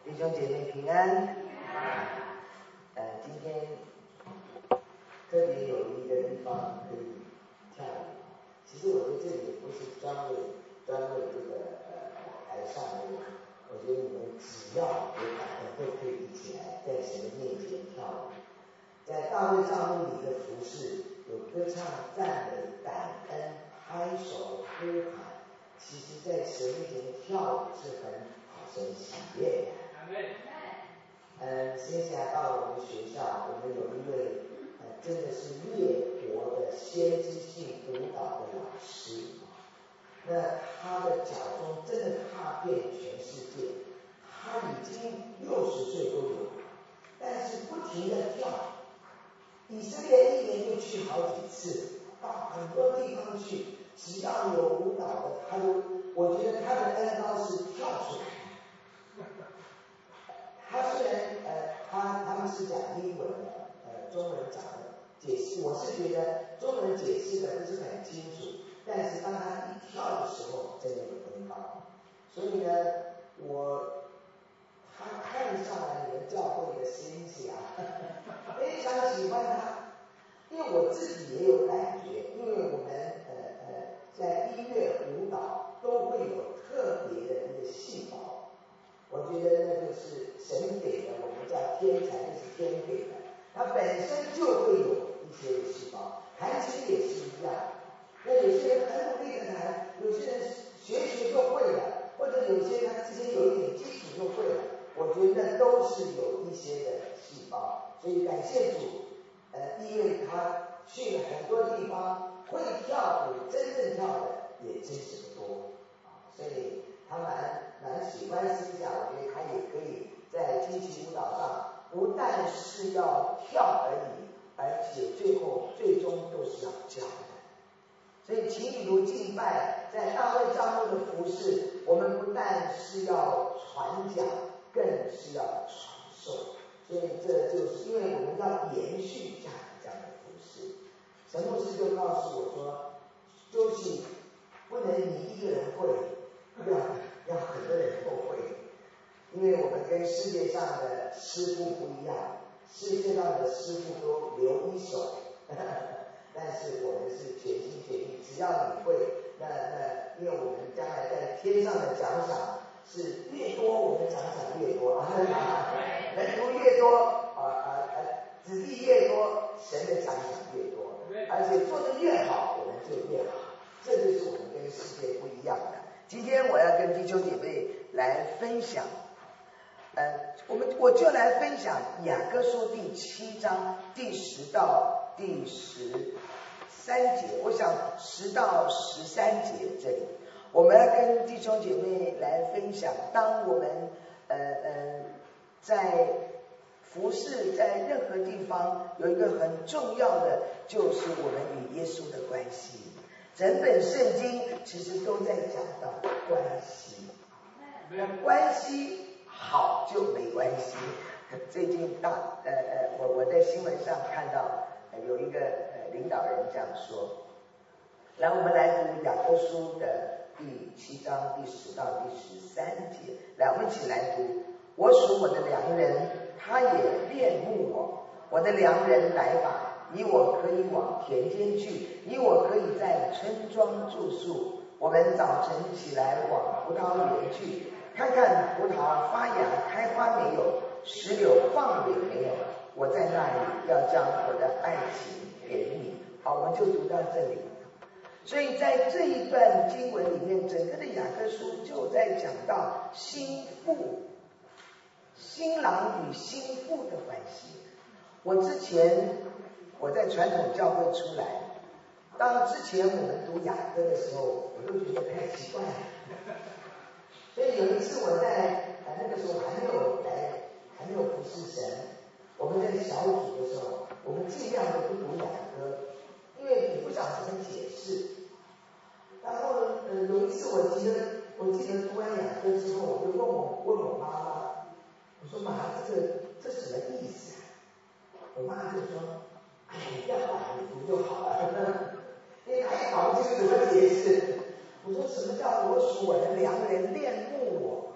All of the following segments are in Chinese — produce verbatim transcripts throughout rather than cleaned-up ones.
弟兄姐妹平安。呃，今天特别有一个地方可以跳舞。其实我觉得这里也不是专为专为这个呃台上的人，我觉得你们只要有感动都可以一起来在神的面前跳舞。在大卫帐幕里的服事，有歌唱、赞美、感恩、拍手、呼喊。其实，在神面前跳舞是很讨神喜悦的。嗯，接下来到我们学校，我们有一位呃，真的是列国的先知性舞蹈的老师。那他的脚中真的踏遍全世界，他已经六十岁都有，但是不停的跳。以色列一年就去好几次，到很多地方去，只要有舞蹈的，他都，我觉得他的恩膏是跳出来的。他虽然呃，他他们是讲英文的，呃，中文讲的解释，我是觉得中文解释的不是很清楚，但是当他一跳的时候，真的有恩膏。所以呢，我他看上了你们教会的欣赏，非常喜欢他，因为我自己也有感觉，因为我们呃呃在音乐舞蹈都会有特别的一个细胞。我觉得那就是神给的，我们叫天才，就是天给的，它本身就会有一些细胞。弹琴也是一样，那有些人很努力的弹，有些人学学就会了，或者有些他之前有一点基础就会了。我觉得都是有一些的细胞，所以感谢主，呃，因为他去了很多地方，会跳舞，真正跳的也真是不多，所以他蛮蛮喜欢思想，我觉得他也可以在积极舞蹈上，不但是要跳而已，而且最后最终都是要教的。所以情侣如敬拜，在大卫帐幕的服事，我们不但是要传讲，更是要传授。所以这就是因为我们要延续这样这样的服事。神牧师就告诉我说，就是不能你一个人会，要要很多人都会，因为我们跟世界上的师傅不一样，世界上的师傅都留一手，但是我们是全心全意，只要你会，那那因为我们将来在天上的奖赏是越多，我们奖赏越多啊，人头越多啊啊啊，子弟越多，神的奖赏越多，而且做得越好，我们就越好，这就是我们跟世界不一样的。今天我要跟弟兄姐妹来分享，呃，我们我就来分享雅歌书第七章第十到第十三节，我想十到十三节这里，我们要跟弟兄姐妹来分享，当我们呃呃在服事在任何地方有一个很重要的，就是我们与耶稣的关系。整本圣经其实都在讲到关系，那关系好就没关系。最近大呃呃，我我在新闻上看到、呃、有一个呃领导人这样说。来，我们来读雅歌书的第七章第十到第十三节。来，我们一起来读。我属我的良人，他也恋慕我。我的良人来吧，你我可以往田间去，你我可以在村庄住宿。我们早晨起来往葡萄园去，看看葡萄发芽开花没有，石榴放蕊没有。我在那里要将我的爱情给你。好，我们就读到这里。所以在这一段经文里面，整个的雅歌书就在讲到新妇、新郎与新妇的关系。我之前我在传统教会出来，当之前我们读雅歌的时候，我都觉得太奇怪了。所以有一次我在呃那个时候还没有来，还没有服侍神，我们在小组的时候，我们尽量的不读雅歌，因为你不晓得怎么解释。然后呃有一次我记得我记得读完雅歌之后，我就问我问我妈妈，我说妈，这个这什么意思啊？我妈就说，哎，你不要管，你读就好了。因为她也搞不清楚怎么解释。我说什么叫我属我的良人恋慕我？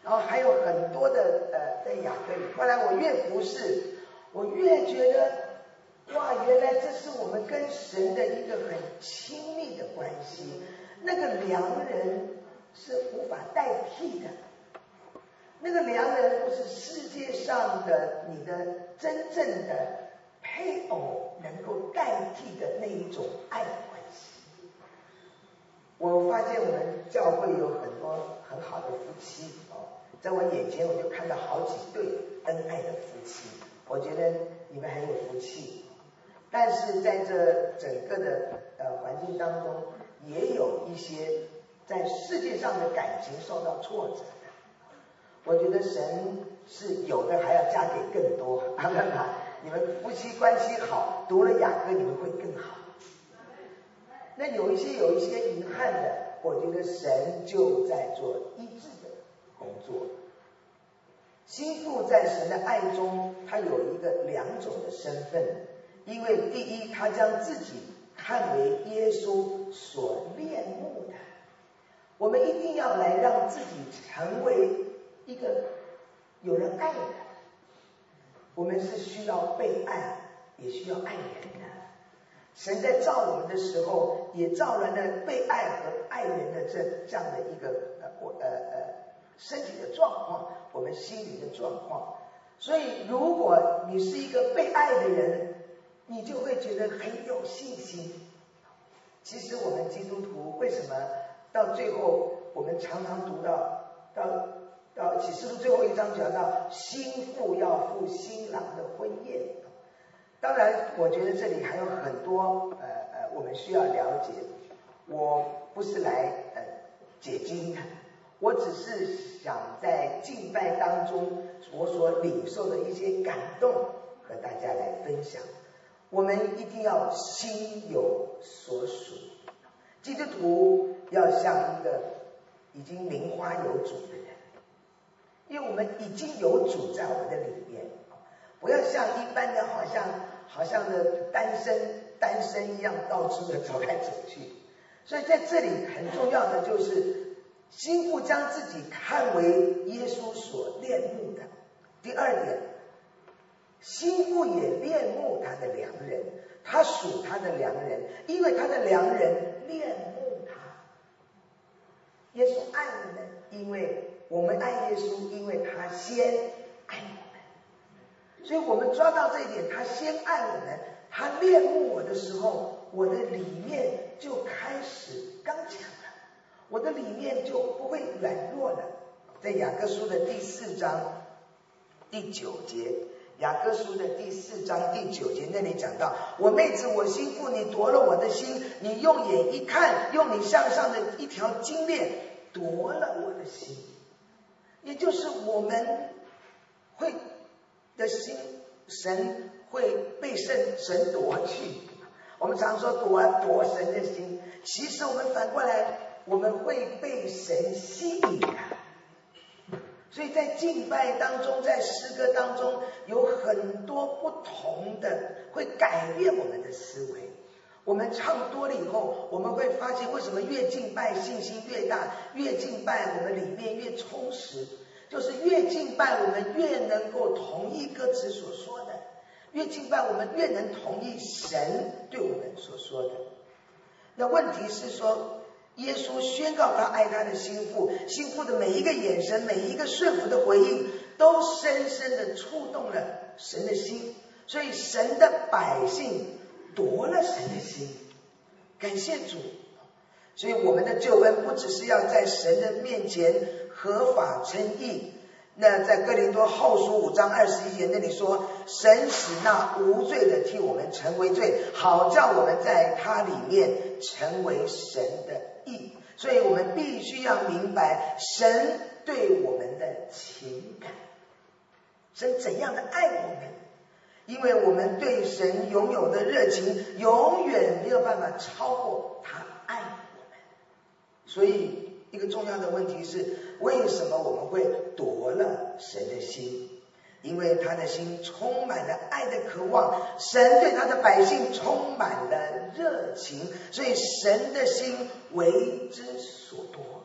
然后还有很多的呃在雅各里。后来我越服侍，我越觉得哇，原来这是我们跟神的一个很亲密的关系，那个良人是无法代替的，那个良人不是世界上的你的真正的配偶能够代替的那一种爱的关系。我发现我们教会有很多很好的夫妻哦，在我眼前我就看到好几对恩爱的夫妻，我觉得你们很有福气。但是在这整个的呃环境当中，也有一些在世界上的感情受到挫折的。我觉得神是有的还要加给更多，阿们吗？你们夫妻关系好，读了雅歌你们会更好。那有一些有一些遗憾的，我觉得神就在做医治的工作。心腹在神的爱中，他有一个两种的身份，因为第一，他将自己看为耶稣所恋慕的。我们一定要来让自己成为一个有人爱的。我们是需要被爱，也需要爱人的。神在造我们的时候，也造人的被爱和爱人的这这样的一个呃呃呃身体的状况，我们心灵的状况。所以，如果你是一个被爱的人，你就会觉得很有信心。其实我们基督徒为什么到最后，我们常常读到到到启示录最后一章讲到新妇要赴新郎的婚宴。当然我觉得这里还有很多呃呃我们需要了解。我不是来呃解经的，我只是想在敬拜当中我所领受的一些感动和大家来分享。我们一定要心有所属，基督徒要像一个已经名花有主的人，因为我们已经有主在我们的里面，不要像一般的好像好像的单身单身一样到处的走来走去。所以在这里很重要的就是心腹将自己看为耶稣所恋慕的。第二点，心腹也恋慕他的良人，他属他的良人，因为他的良人恋慕他。耶稣爱我们，因为我们爱耶稣，因为他先爱我们。所以我们抓到这一点，他先爱我们，他恋慕我的时候，我的里面就开始刚强了，我的里面就不会软弱了。在雅各书的第四章第九节，雅各书的第四章第九节那里讲到，我妹子我心腹，你夺了我的心，你用眼一看，用你向上的一条金链夺了我的心。也就是我们会的心，神会被神神夺去。我们常说夺夺神的心，其实我们反过来，我们会被神吸引的。所以在敬拜当中，在诗歌当中，有很多不同的会改变我们的思维。我们唱多了以后，我们会发现为什么越敬拜信心越大，越敬拜我们里面越充实，就是越敬拜我们越能够同意歌词所说的，越敬拜我们越能同意神对我们所说的。那问题是说，耶稣宣告他爱他的心腹，心腹的每一个眼神，每一个顺服的回应，都深深的触动了神的心。所以神的百姓夺了神的心，感谢主。所以我们的救恩不只是要在神的面前合法称义。那在哥林多后书五章二十一节那里说，神使那无罪的替我们成为罪，好叫我们在他里面成为神的义。所以我们必须要明白神对我们的情感，神怎样的爱我们，因为我们对神拥有的热情永远没有办法超过他爱我们。所以一个重要的问题是，为什么我们会夺了神的心？因为他的心充满了爱的渴望，神对他的百姓充满了热情，所以神的心为之所夺。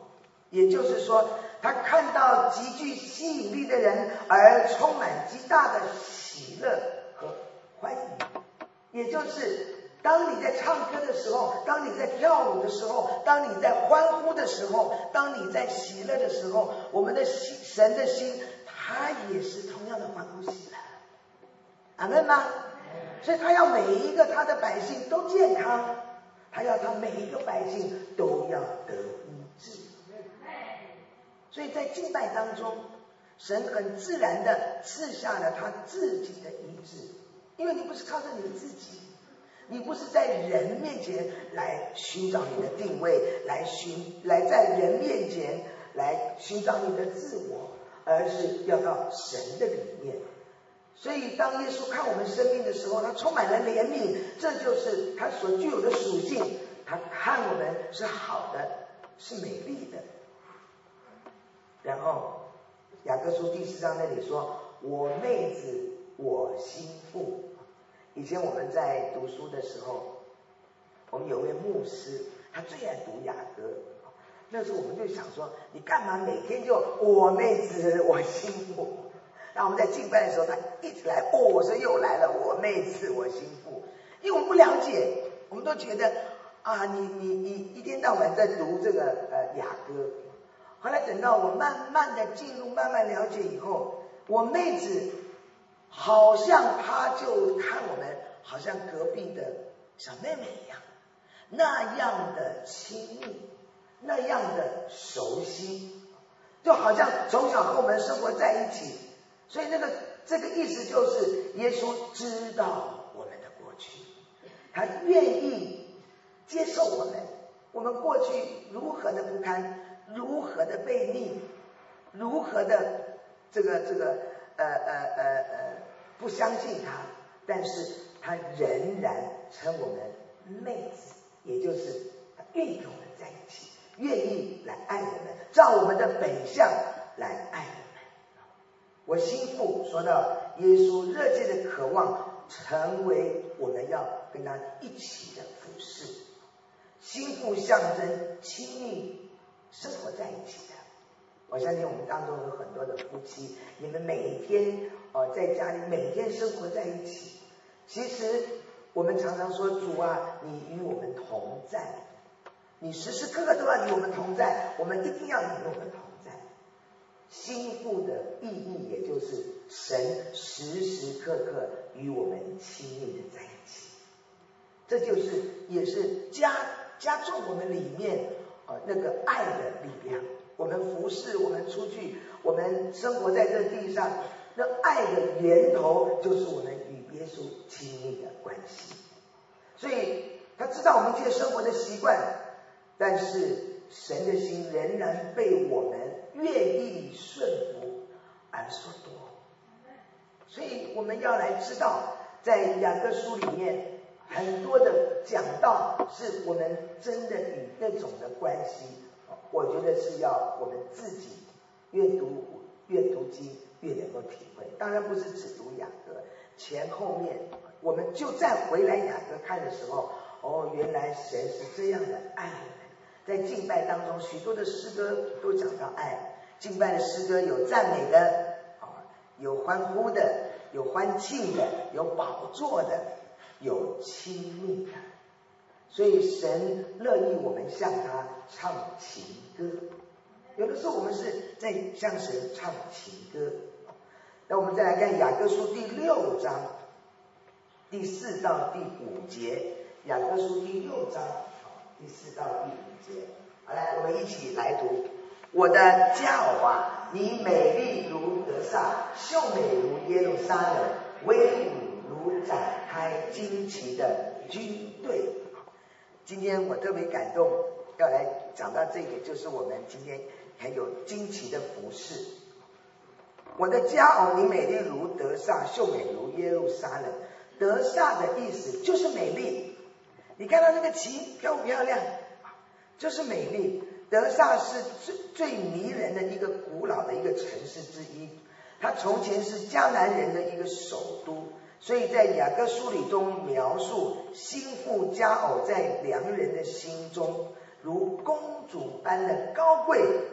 也就是说，他看到极具吸引力的人而充满极大的喜乐和欢迎。也就是当你在唱歌的时候，当你在跳舞的时候，当你在欢呼的时候，当你在喜乐的时候，我们的心神的心他也是同样的欢呼喜乐。阿们吗？所以他要每一个他的百姓都健康，他要他每一个百姓都要得医治。所以在敬拜当中，神很自然的赐下了他自己的医治，因为你不是靠着你自己，你不是在人面前来寻找你的定位，来寻来在人面前来寻找你的自我，而是要到神的里面。所以当耶稣看我们生命的时候，他充满了怜悯，这就是他所具有的属性。他看我们是好的，是美丽的。然后雅各书第四章那里说，我妹子我心腹。以前我们在读书的时候，我们有位牧师，他最爱读雅歌。那时候我们就想说，你干嘛每天就我妹子我心腹？然后我们在敬拜的时候，他一直来，哦，我说又来了，我妹子我心腹。因为我们不了解，我们都觉得啊，你你你一天到晚在读这个呃雅歌。后来等到我慢慢的进入，慢慢了解以后，我妹子好像她就看我们好像隔壁的小妹妹一样，那样的亲密，那样的熟悉，就好像从小和我们生活在一起。所以那个这个意思就是，耶稣知道我们的过去，他愿意接受我们，我们过去如何的不堪，如何的悖逆，如何的这个这个呃呃呃呃不相信他，但是他仍然称我们妹子，也就是他愿意跟我们在一起，愿意来爱我们，照我们的本相来爱我们。我心腹说到耶稣热切的渴望成为我们要跟他一起的服侍，心腹象征亲密生活在一起的。我相信我们当中有很多的夫妻，你们每天呃在家里每天生活在一起。其实我们常常说，主啊，你与我们同在，你时时刻刻都要与我们同在，我们一定要与我们同在。心腹的意义也就是神时时刻刻与我们亲密的在一起，这就是也是加加重我们里面呃那个爱的力量。我们服侍，我们出去，我们生活在这地上，那爱的源头就是我们与耶稣亲密的关系。所以他知道我们这些生活的习惯，但是神的心仍然被我们愿意顺服而所夺。所以我们要来知道，在雅各书里面很多的讲道是我们真的与那种的关系，我觉得是要我们自己越读越读经越能够体会。当然不是只读雅各，前后面我们就再回来雅各看的时候，哦，原来神是这样的爱我们。在敬拜当中，许多的诗歌都讲到爱。敬拜的诗歌有赞美的，有欢呼的，有欢庆的，有宝座的，有亲密的。所以神乐意我们向他唱情歌。有的时候我们是在向神唱情歌。那我们再来看雅各书第六章第四到第五节。雅各书第六章第四到第五节，好，来，我们一起来读。我的佳偶啊，你美丽如得撒，秀美如耶路撒冷，威武如展开旌旗的军队。今天我特别感动，要来讲到这个，就是我们今天很有旌旗的服饰。我的佳偶，你美丽如得撒，秀美如耶路撒冷。得撒的意思就是美丽。你看到那个旗漂不漂亮？就是美丽。得撒是最最迷人的一个古老的一个城市之一，它从前是迦南人的一个首都，所以在雅各书里中描述心腹佳偶在良人的心中如公主般的高贵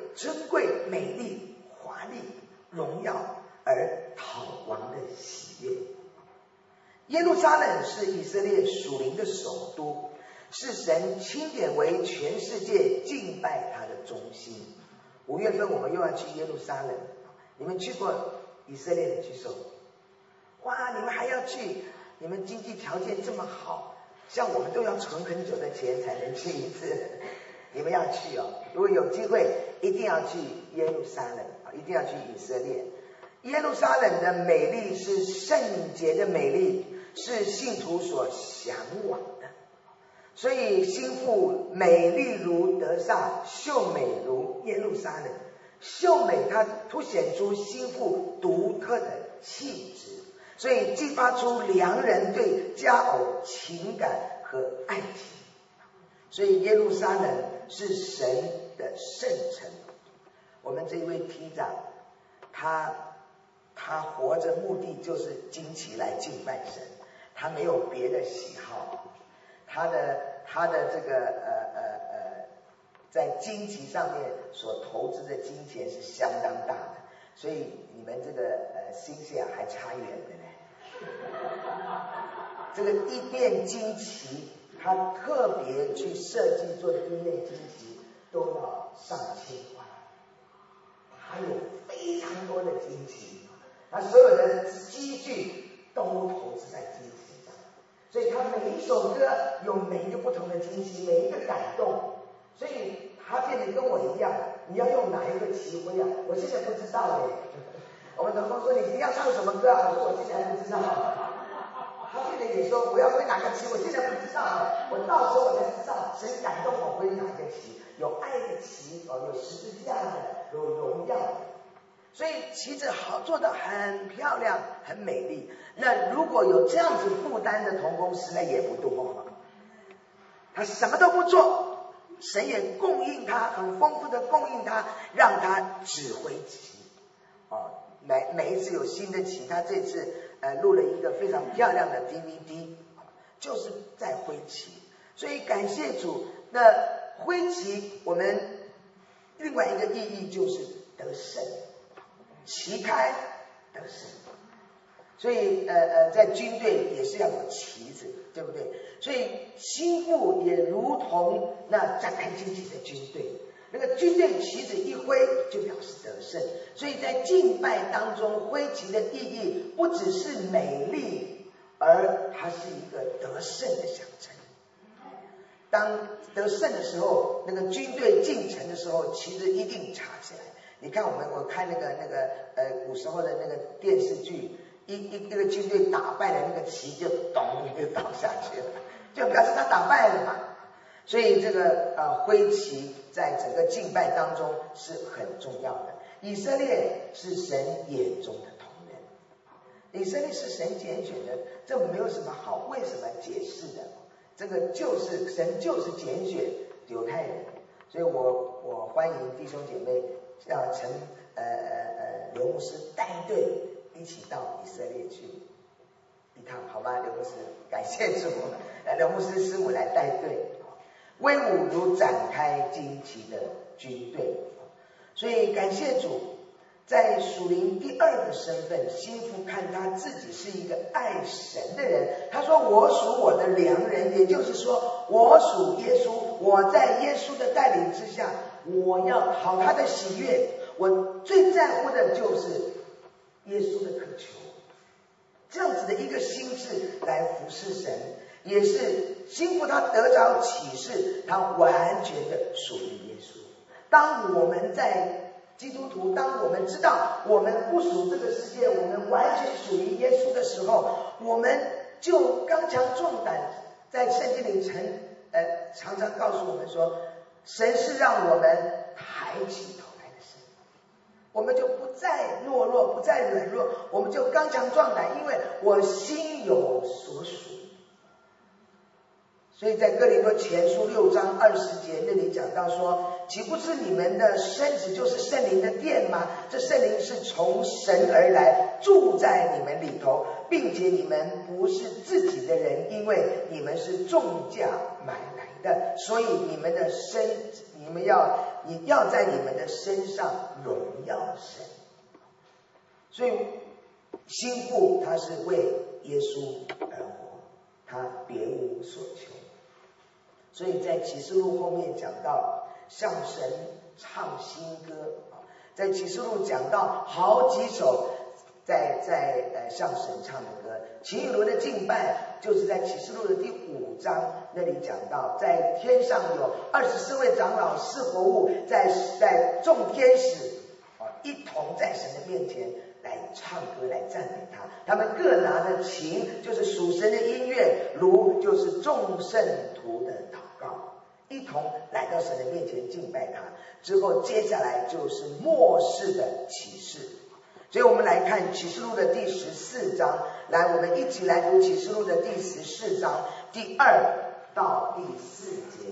珍贵、美丽、华丽、荣耀而讨王的喜悦。耶路撒冷是以色列属灵的首都，是神钦点为全世界敬拜他的中心。五月份我们又要去耶路撒冷，你们去过以色列的举手。哇，你们还要去？你们经济条件这么好，像我们都要存很久的钱才能去一次。你们要去哦，如果有机会一定要去耶路撒冷，一定要去以色列。耶路撒冷的美丽是圣洁的美丽，是信徒所向往的。所以心腹美丽如得撒，秀美如耶路撒冷。秀美它凸显出心腹独特的气质，所以激发出良人对佳偶情感和爱情。所以耶路撒冷是神的圣城。我们这一位梯长，他他活着目的就是惊奇来敬拜神，他没有别的喜好，他的他的这个呃呃呃，在惊奇上面所投资的金钱是相当大的，所以你们这个呃心想还差远的呢。这个一面惊奇，他特别去设计做的一面惊奇都要上千万，还有非常多的惊奇，他所有的积聚都投资在惊奇上，所以他每一首歌有每一个不同的惊奇，每一个感动，所以他变得跟我一样，你要用哪一个旗挥啊？我现在不知道哎。我们同工说你要唱什么歌啊？我说我现在还不知道。他现在也说我要挥哪个旗，我现在不知道，我到时候我才知道神感动我挥哪个旗，有爱的旗哦，有十字架的，有荣耀的，所以旗子好做得很漂亮，很美丽。那如果有这样子负担的同工实在也不多，他什么都不做，神也供应他，很丰富的供应他，让他指挥旗哦。每每一次有新的旗，他这次呃录了一个非常漂亮的 D V D， 就是在挥旗。所以感谢主，那挥旗我们另外一个意义就是得胜，旗开得胜。所以呃呃在军队也是要有旗子，对不对？所以心腹也如同那展开旌旗的军队，那个军队旗子一挥就表示得胜。所以在敬拜当中，挥旗的意义不只是美丽，而它是一个得胜的象征。当得胜的时候，那个军队进城的时候，旗子一定插起来。你看我们我看那个那个呃古时候的那个电视剧，一一一个军队打败了，那个旗就咚就倒下去了，就表示他打败了嘛。所以这个呃挥旗在整个敬拜当中是很重要的。以色列是神眼中的同人，以色列是神拣选的，这没有什么好为什么解释的，这个就是神就是拣选犹太人。所以我我欢迎弟兄姐妹要陈呃呃刘牧师带队一起到以色列去一趟，好吗？刘牧师，感谢主，来刘牧师师母来带队，威武如展开旌旗的军队。所以感谢主，在属灵第二个身份，心腹看他自己是一个爱神的人，他说我属我的良人，也就是说我属耶稣，我在耶稣的带领之下，我要讨他的喜悦，我最在乎的就是耶稣的渴求，这样子的一个心智来服侍神，也是心腹他得着启示，他完全的属于耶稣。当我们在基督徒，当我们知道我们不属这个世界，我们完全属于耶稣的时候，我们就刚强壮胆。在圣经里曾呃常常告诉我们说，神是让我们抬起头来的神，我们就不再懦弱，不再软弱，我们就刚强壮胆，因为我心有所属。所以在哥林多前书六章二十节那里讲到说，岂不是你们的身子就是圣灵的殿吗？这圣灵是从神而来，住在你们里头，并且你们不是自己的人，因为你们是重价买来的，所以你们的身，你们要你要在你们的身上荣耀神。所以心腹他是为耶稣而活，他别无所求。所以在启示录后面讲到向神唱新歌，在启示录讲到好几首在在呃向神唱的歌。启以伦的敬拜就是在启示录的第五章那里讲到，在天上有二十四位长老四活物，在在众天使啊一同在神的面前来唱歌来赞美他，他们各拿着琴，就是属神的音乐，炉就是众圣徒的祷告，一同来到神的面前敬拜他。之后接下来就是末世的启示。所以我们来看启示录的第十四章，来我们一起来读启示录的第十四章第二到第四节。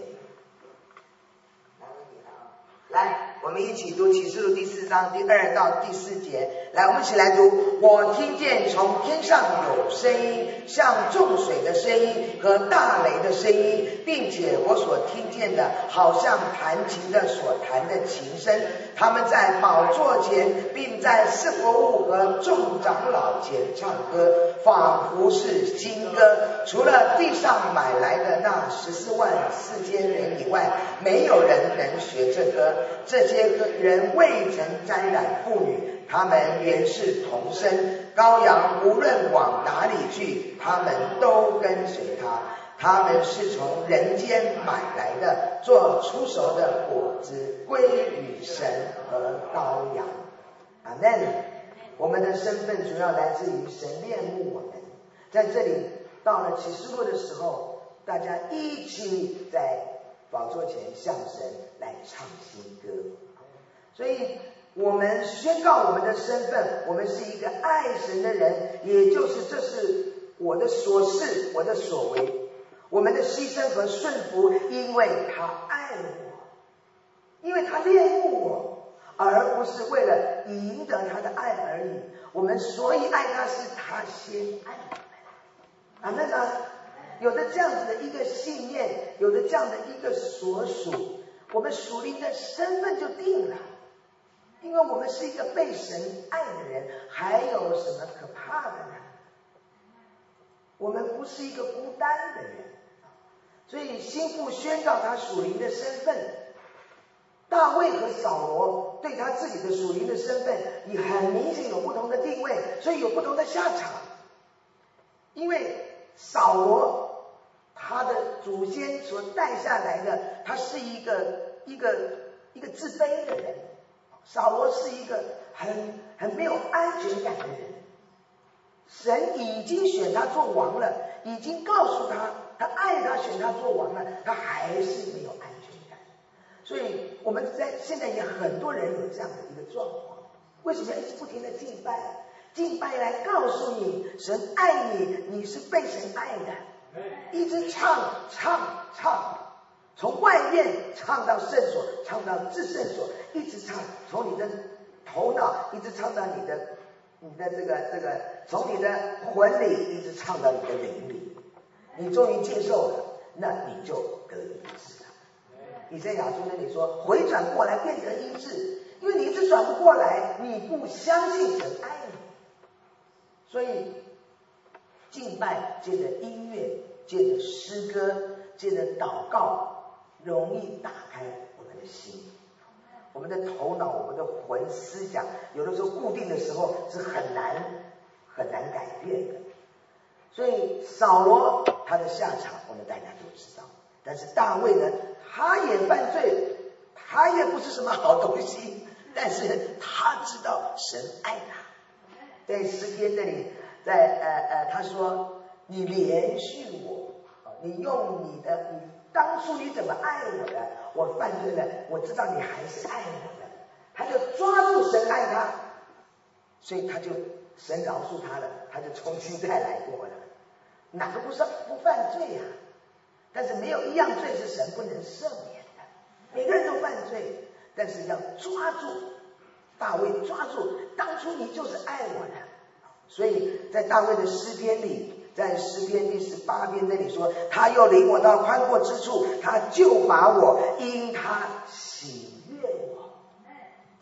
来，我们一起读启示录第四章第二到第四节。来，我们一起来读。我听见从天上有声音，像众水的声音和大雷的声音，并且我所听见的好像弹琴的所弹的琴声。他们在宝座前，并在四活物和众长老前唱歌，仿佛是新歌。除了地上买来的那十四万四千人以外，没有人能学这歌。这些人未曾沾染妇女，他们原是同生。羔羊无论往哪里去，他们都跟随他。他们是从人间买来的，做出熟的果子，归与神和羔羊。阿们。我们的身份主要来自于神恋慕我们。在这里到了启示录的时候，大家一起在宝座前向神来唱新歌。所以我们宣告我们的身份，我们是一个爱神的人，也就是这是我的所事，我的所为，我们的牺牲和顺服，因为他爱我，因为他恋慕我，而不是为了赢得他的爱而已。我们所以爱他，是他先爱我们。阿们啊！有的这样子的一个信念，有的这样的一个所属，我们属灵的身份就定了。因为我们是一个被神爱的人，还有什么可怕的呢？我们不是一个孤单的人。所以心腹宣告他属灵的身份。大卫和扫罗对他自己的属灵的身份也很明显有不同的定位，所以有不同的下场。因为扫罗他的祖先所带下来的，他是一个一个一个自卑的人。扫罗是一个很很没有安全感的人，神已经选他做王了，已经告诉他他爱他，选他做王了，他还是没有安全感。所以我们在现在也很多人有这样的一个状况。为什么要一直不停的敬拜？敬拜来告诉你神爱你，你是被神爱的，一直唱唱唱，从外面唱到圣所，唱到至圣所，一直唱，从你的头脑一直唱到你的你的这个这个，从你的魂里一直唱到你的灵里。你终于接受了，那你就得医治了。以赛亚书那里说，回转过来变得医治，因为你一直转不过来，你不相信神爱你。所以敬拜接着音乐，接着诗歌，接着祷告，容易打开我们的心。我们的头脑，我们的魂思想，有的时候固定的时候是很难很难改变的。所以扫罗他的下场我们大家都知道，但是大卫呢，他也犯罪，他也不是什么好东西，但是他知道神爱他。在诗篇那里，在呃呃他说，你怜恤我，你用你的你当初你怎么爱我的，我犯罪了，我知道你还是爱我的。他就抓住神爱他，所以他就神饶恕他了，他就重新再来过了。哪个不是不犯罪呀、啊？但是没有一样罪是神不能赦免的。每个人都犯罪，但是要抓住。大卫抓住，当初你就是爱我的。所以在大卫的诗篇里，在诗篇第十八篇那里说，他又领我到宽阔之处，他就把我因他喜悦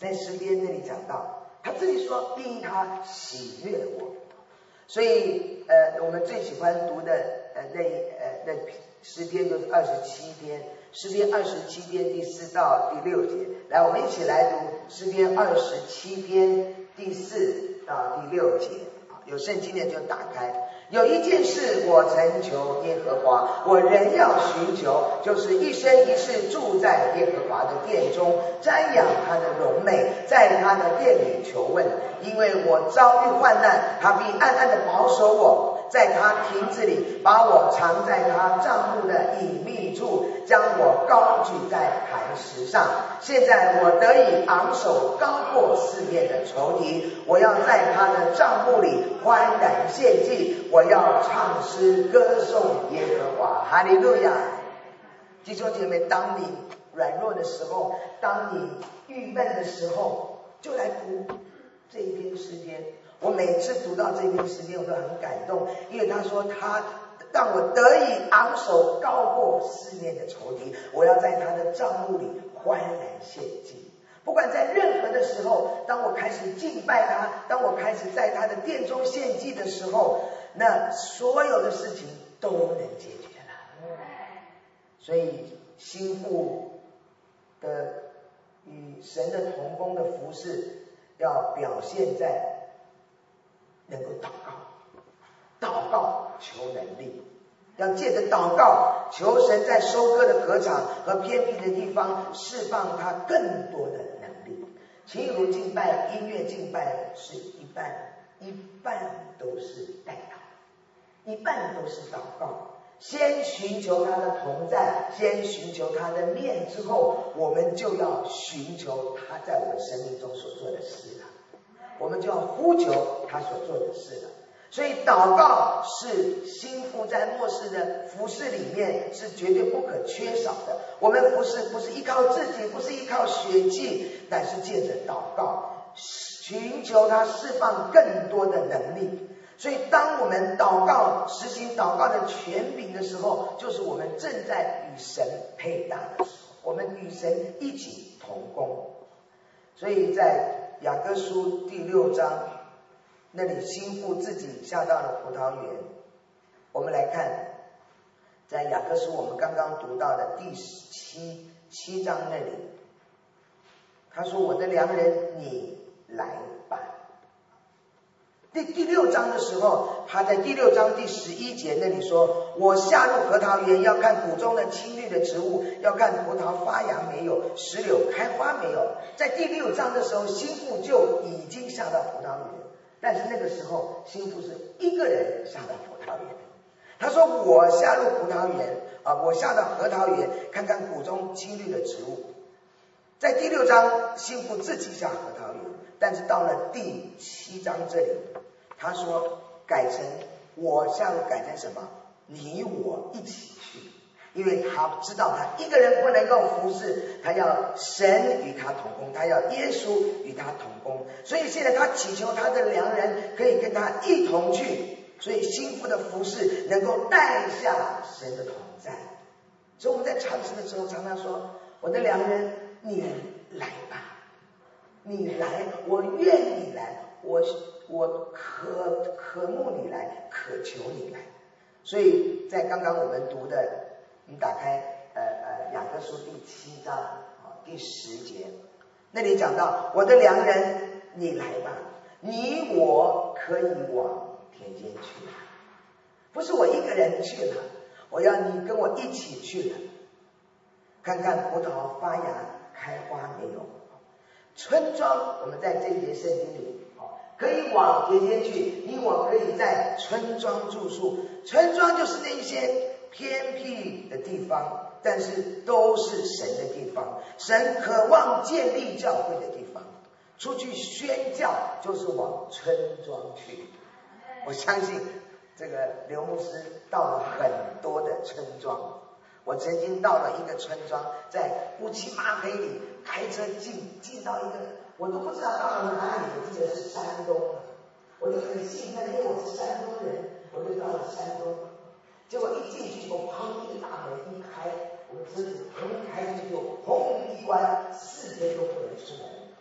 在诗篇那里讲到，他这里说因他喜悦我，所以呃我们最喜欢读的呃那呃那诗篇就是二十七篇，诗篇二十七篇第四到第六节。来，我们一起来读诗篇二十七篇第四到第六节。有圣经的就打开。有一件事我曾求耶和华，我仍要寻求，就是一生一世住在耶和华的殿中，瞻仰他的荣美，在他的殿里求问。因为我遭遇患难，他必暗暗的保守我，在他亭子里把我藏在他帐幕的隐秘处，将我高举在磐石上。现在我得以昂首高过四面的仇敌，我要在他的帐幕里欢然献祭，我要唱诗歌颂耶和华。哈利路亚！弟兄姐妹，当你软弱的时候，当你郁闷的时候，就来读这一篇诗篇。我每次读到这篇诗篇，我都很感动，因为他说他让我得以昂首高过四面的仇敌，我要在他的帐幕里欢然献祭。不管在任何的时候，当我开始敬拜他，当我开始在他的殿中献祭的时候，那所有的事情都能解决了。所以心腹的与神的同工的服事，要表现在能够祷告，祷告求能力，要借着祷告求神在收割的禾场和偏僻的地方释放他更多的能力。情如敬拜，音乐敬拜是一半，一半都是代祷，一半都是祷告。先寻求他的同在，先寻求他的面之后，我们就要寻求他在我们生命中所做的事了，我们就要呼求他所做的事了。所以祷告是心腹在末世的服事里面是绝对不可缺少的。我们服事不是依靠自己，不是依靠血气，乃是借着祷告寻求他释放更多的能力。所以当我们祷告实行祷告的权柄的时候，就是我们正在与神配搭的时候，我们与神一起同工。所以在雅各书第六章那里，心腹自己下到了葡萄园。我们来看在雅各书我们刚刚读到的第七七章那里，他说我的良人你来吧。第第六章的时候，他在第六章第十一节那里说，我下入核桃园，要看谷中的青绿的植物，要看葡萄发芽没有，石榴开花没有。在第六章的时候，心腹就已经下到葡萄园，但是那个时候心腹是一个人下到葡萄园。他说我下入葡萄园啊，我下到核桃园，看看谷中青绿的植物。在第六章心腹自己下核桃园，但是到了第七章这里，他说改成我下入改成什么？你我一起去，因为他知道他一个人不能够服侍，他要神与他同工，他要耶稣与他同工。所以现在他祈求他的良人可以跟他一同去，所以心腹的服侍能够带下神的同在。所以我们在唱诗的时候常常说，我的良人你来吧，你来，我愿你来，我我渴渴慕你来，渴求你来。所以在刚刚我们读的，你打开呃呃雅各书第七章啊第十节，那里讲到我的良人你来吧，你我可以往田间去，不是我一个人去了，我要你跟我一起去了，看看葡萄发芽开花没有。村庄我们在这一节圣经里可以往田间去，你我可以在村庄住宿。村庄就是那些偏僻的地方，但是都是神的地方，神渴望建立教会的地方。出去宣教就是往村庄去。我相信这个刘牧师到了很多的村庄，我曾经到了一个村庄，在乌漆麻黑里开车进进到一个我都不知道到了哪里，我记得是山东了。我就很兴奋，因为我是山东人，我就到了山东。结果一进去，我旁边一个大门一开，我的车子横开出去就轰一关，四天都不能出门。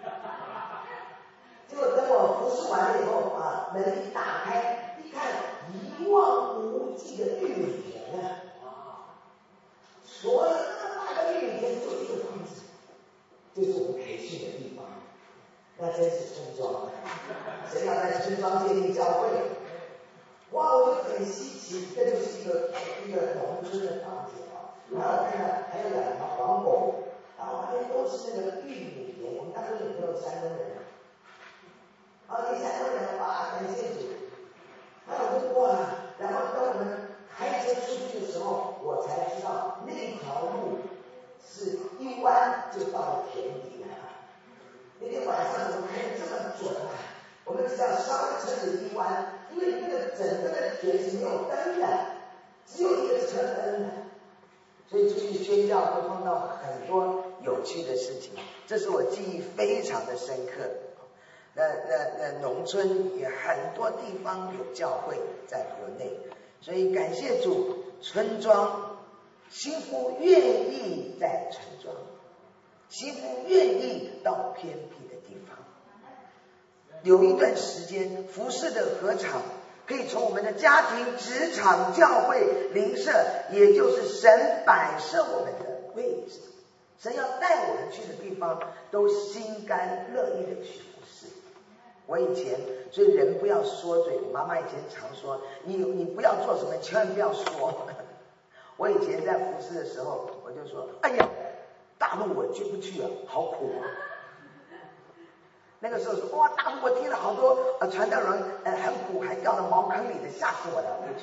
结果等我服侍完了以后，把门一打开，一看一望无际的玉米田啊！所有那么大的玉米田就一个房子，就是我们培训的地方。那真是村庄，谁要在村庄建立教会？哇，我就很稀奇，这就是一个一个农村的房子啊。然后看到还有两条黄狗，然后旁边都是那个玉米田。我们当时有没有山东人？啊，你山东人哇，感谢主。那我就哇，然后当我们开车出去的时候，我才知道那条路是一弯就到了田底了。那天晚上我们开的这么准啊，我们只要稍微车子一弯，因为那个整个的田是没有灯的，只有一个车灯的，所以出去宣教会碰到很多有趣的事情，这是我记忆非常的深刻。那那那农村也很多地方有教会在国内，所以感谢主，村庄新妇愿意在村庄，新妇愿意到偏僻的地方。有一段时间服侍的禾场可以从我们的家庭、职场、教会、邻舍，也就是神摆设我们的位置，神要带我们去的地方，都心甘乐意的去服侍。我以前，所以人不要说嘴。我妈妈以前常说，你你不要做什么，千万不要说。我以前在服侍的时候，我就说，哎呀，大陆我去不去啊，好苦啊。那个时候说，哇，大陆我听了好多呃传道人呃很苦，还掉到茅坑里的，吓死我了，不去。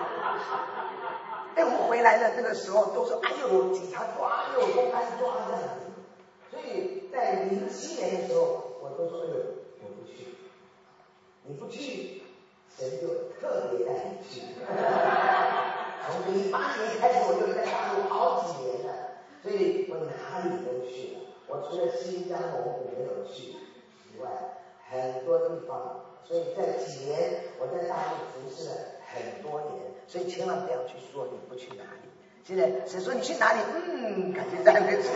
哎，我们回来的那个时候都说，哎呦，警察抓，哎呦，公安抓这样子。所以在零七年的时候，我都说，哎呦，我不去。你不去，神就特别带你去。从零八年开始，我就在大陆好几年了，所以我哪里都去了。我除了新疆、蒙古没有去以外，很多地方。所以这几年我在大陆服侍了很多年，所以千万不要去说你不去哪里。现在神说你去哪里，嗯，感觉在那边去，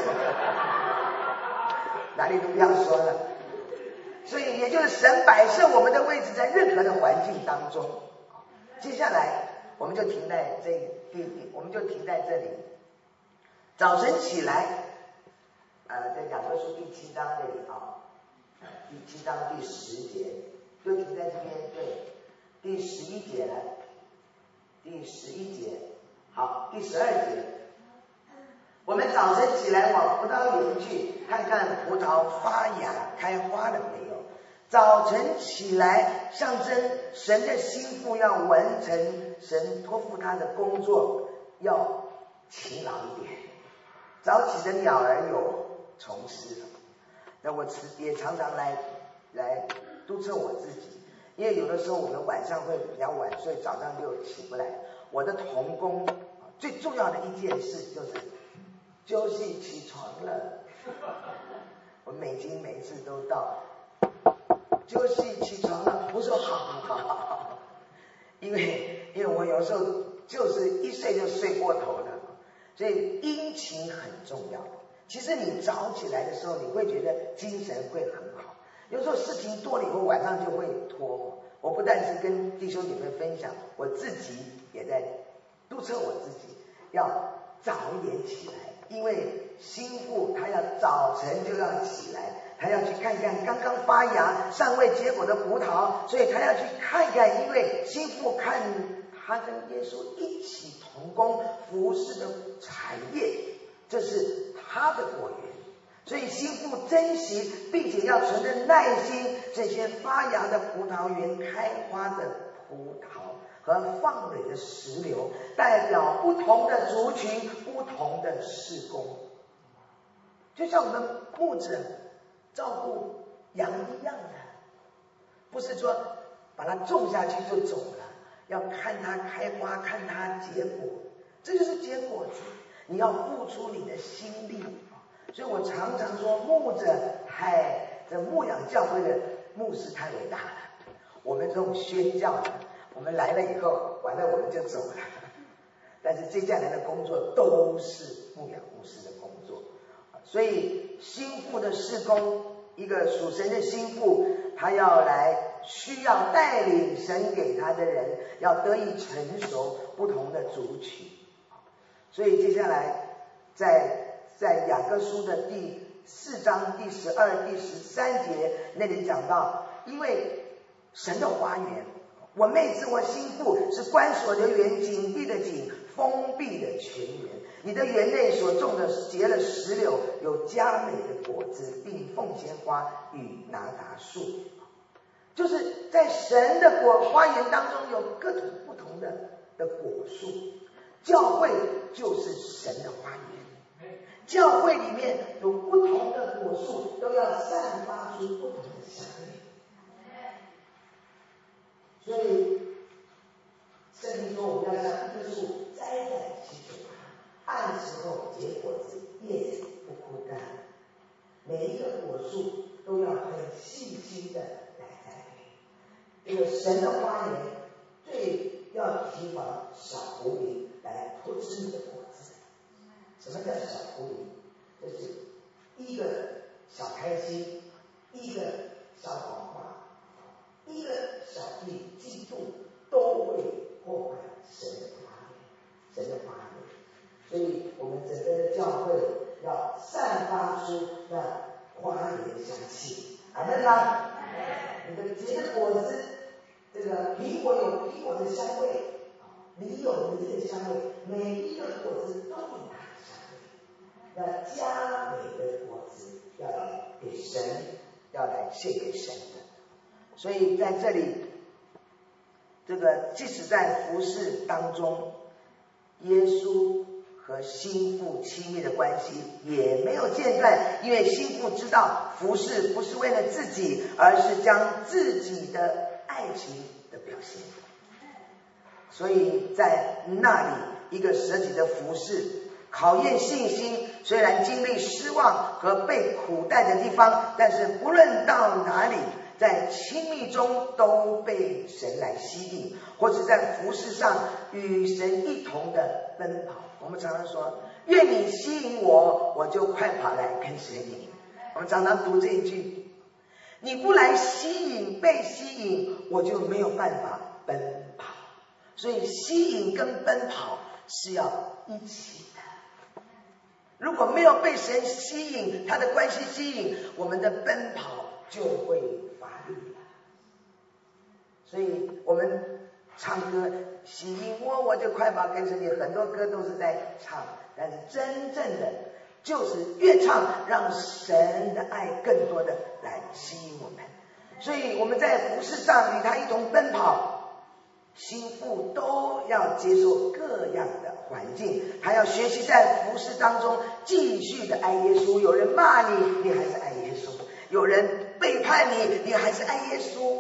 哪里都不要说了。所以也就是神摆设我们的位置在任何的环境当中。接下来我们就停在这第，我们就停在这里。早晨起来，呃，在雅各书第七章这里啊，第七章第十节，就停在这边。对，第十一节来，第十一节，好，第十二节。我们早晨起来往葡萄园去，看看葡萄发芽开花了没有。早晨起来象征神的心腹要完成神托付他的工作，要勤劳一点。早起的鸟儿有虫吃，那我也常常来来督促我自己，因为有的时候我们晚上会比较晚睡，早上就起不来。我的同工最重要的一件事就是休息起床了，我每经每次都到休息起床了，我说好好好好，因为因为我有时候就是一睡就睡过头了，所以殷勤很重要。其实你早起来的时候，你会觉得精神会很好。有时候事情多了以后，晚上就会拖。我不但是跟弟兄姐妹分享，我自己也在督促我自己要早一点起来，因为心腹他要早晨就要起来，他要去看看刚刚发芽尚未结果的葡萄，所以他要去看看，因为心腹看他跟耶稣一起同工服侍的产业，这是他的果园，所以心腹珍惜并且要存着耐心这些发芽的葡萄园、开花的葡萄和放蕊的石榴，代表不同的族群、不同的事工，就像我们牧者照顾羊一样的，不是说把它种下去就走了，要看它开花，看它结果，这就是结果子。你要付出你的心力，所以我常常说，牧者，嗨，这牧养教会的牧师太伟大了。我们这种宣教的，我们来了以后，完了我们就走了。但是接下来的工作都是牧养牧师的工作，所以心腹的事工一个属神的心腹，他要来需要带领神给他的人，要得以成熟不同的族群。所以接下来在在雅各书的第四章第十二、第十三节那里讲到，因为神的花园，我妹子我心腹是关锁的园，紧闭的井，封闭的泉源。你的园内所种的结了石榴，有佳美的果子，并凤仙花与拿达树。就是在神的果花园当中有各种不同的的果树，教会就是神的花园，教会里面有不同的果树，都要散发出不同的香味。所以圣经说我们要像一棵树栽在溪水旁，按时候结果子，叶子不枯干。每一个果树都要很细心的来栽培。这个神的花园最要提防小狐狸来偷吃你的果子。什么叫小狐狸？就是一个小开心，一个小谎话，一个小气嫉妒，都会破坏神的花园，神的花园。所以我们整个的教会要散发出那花园的香气。阿门吗？你的结的果子，这个苹果有苹果的香味，梨有梨的香味，每一个果子都有它的香味。那佳美的果子要来给神，要来献给神的。所以在这里，这个即使在服事当中，耶稣和心腹亲密的关系也没有间断，因为心腹知道服事不是为了自己，而是将自己的爱情的表现。所以在那里一个舍己的服事，考验信心，虽然经历失望和被苦待的地方，但是不论到哪里，在亲密中都被神来吸引，或者在服事上与神一同的奔跑。我们常常说，愿你吸引我，我就快跑来跟随你。我们常常读这一句，你不来吸引被吸引，我就没有办法奔跑。所以吸引跟奔跑是要一起的。如果没有被神吸引，他的关系吸引，我们的奔跑就会乏力了。所以我们唱歌，吸引我，我就快跑跟随你，很多歌都是在唱，但是真正的就是越唱，让神的爱更多的来吸引我们。所以我们在服事上与他一同奔跑，心腹都要接受各样的环境，他要学习在服事当中继续的爱耶稣。有人骂你，你还是爱耶稣；有人背叛你，你还是爱耶稣；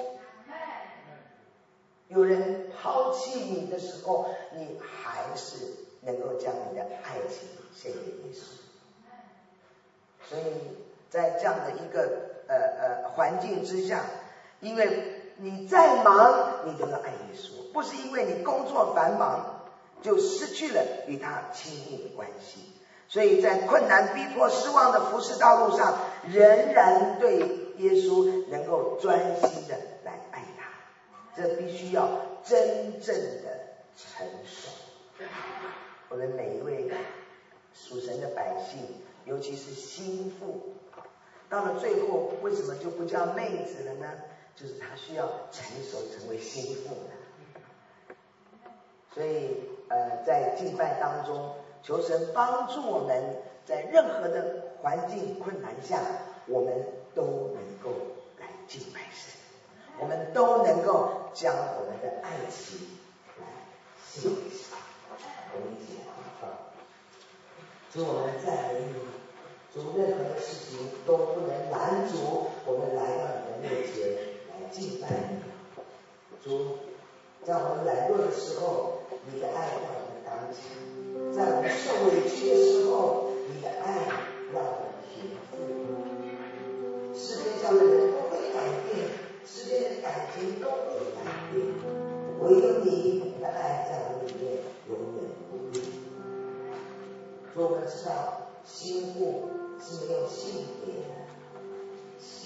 有人抛弃你的时候，你还是能够将你的爱情献给耶稣。所以在这样的一个呃呃环境之下，因为你再忙，你都要爱耶稣，不是因为你工作繁忙就失去了与他亲密的关系。所以在困难逼迫失望的服事道路上，仍然对耶稣能够专心的来爱他，这必须要真正的成熟。我们每一位属神的百姓，尤其是心腹，到了最后为什么就不叫妹子了呢？就是他需要成熟成为心腹的。所以呃，在敬拜当中，求神帮助我们，在任何的环境困难下，我们都能够来敬拜神，我们都能够将我们的爱情来献给神。我们一起来祷告。主，我们赞美你，主，任何的事情都不能拦阻我们来到你的面前来敬拜你。主，在我们软弱的时候，你的爱让我们刚强；在我们受委屈的时候，你的爱让我们平复。世界上的人都会改变，世界的感情都会改变，唯有你的爱在我们里面永远不变。主，我们知道心腹是没有性别的，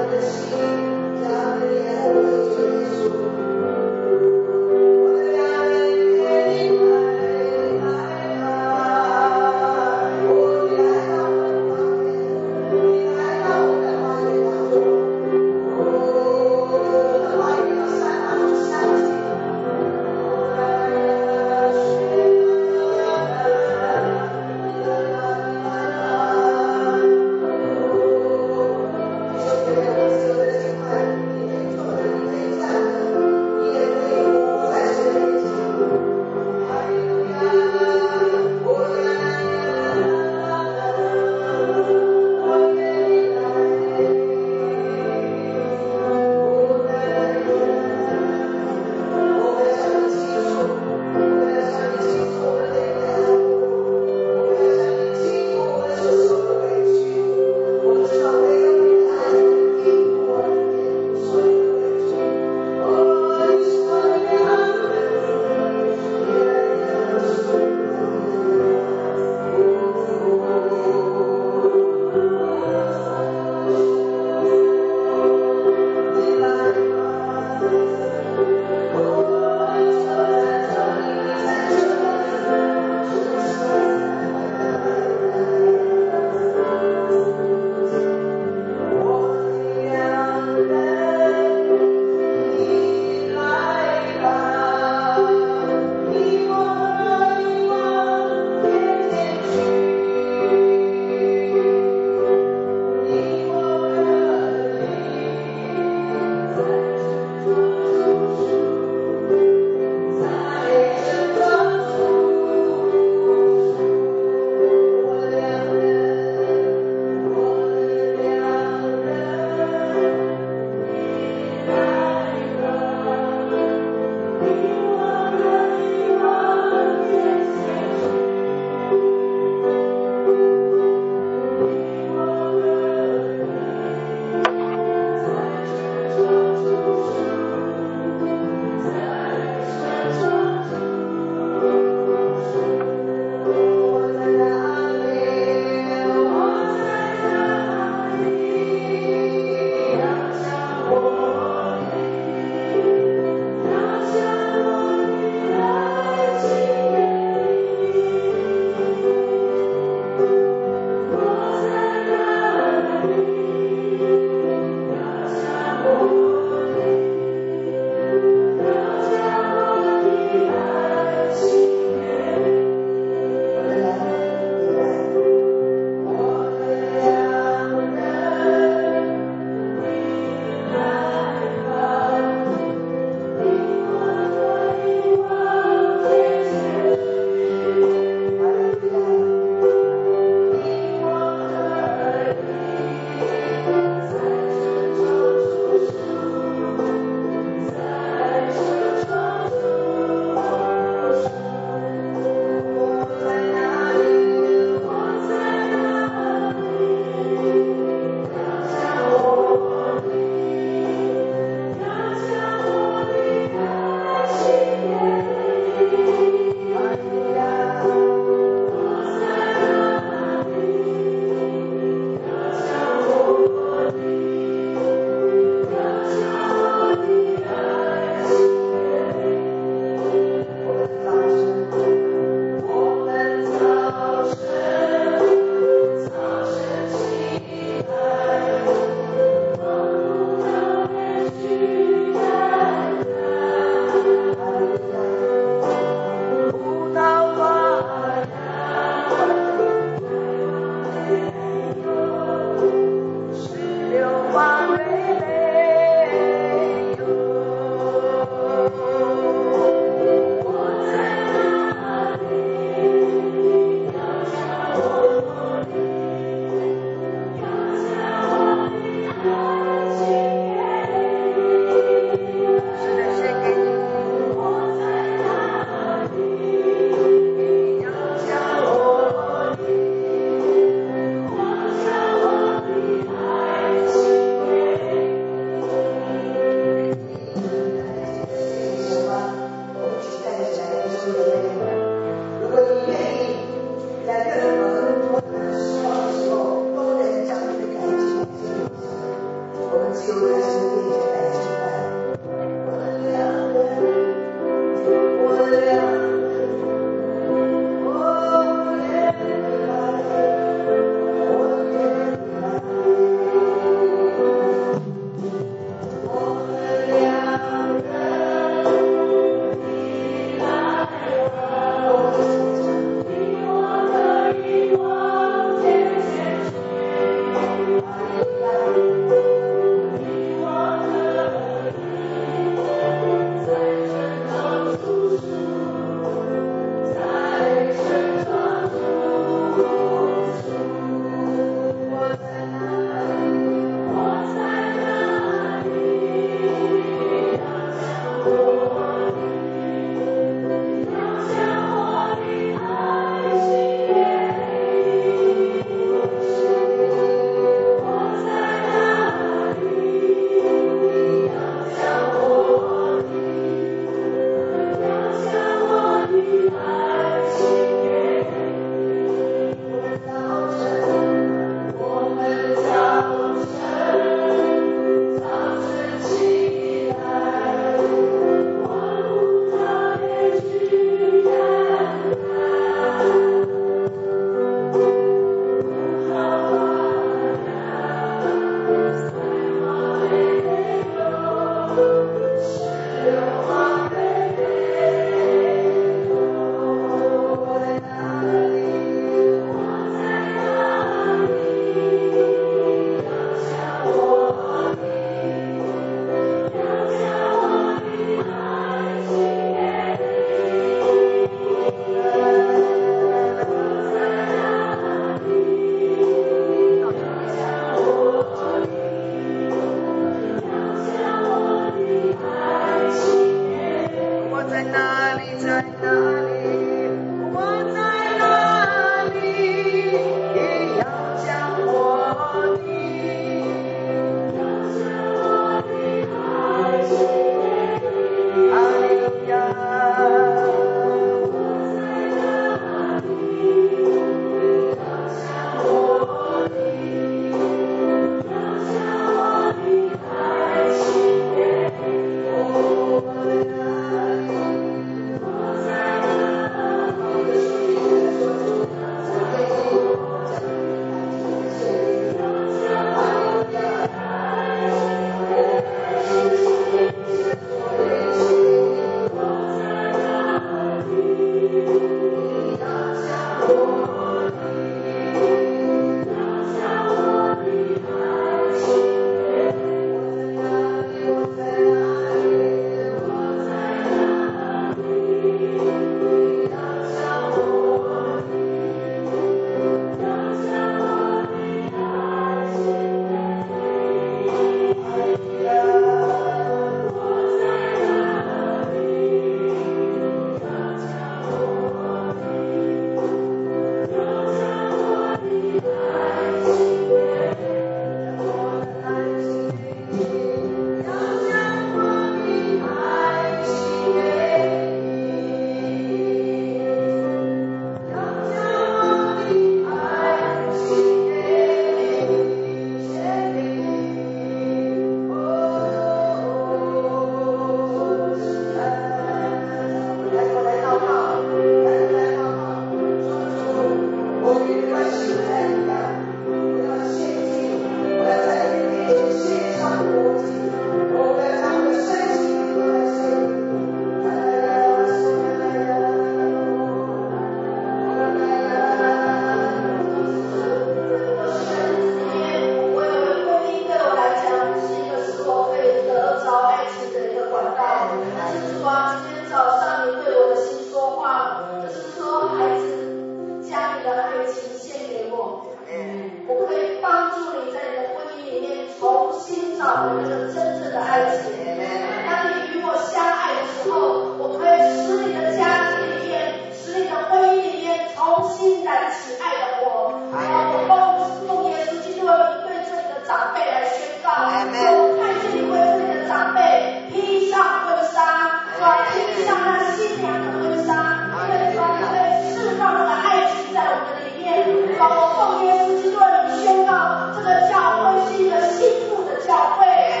奉耶稣基督的名宣告，这个教会是一个心腹的教会。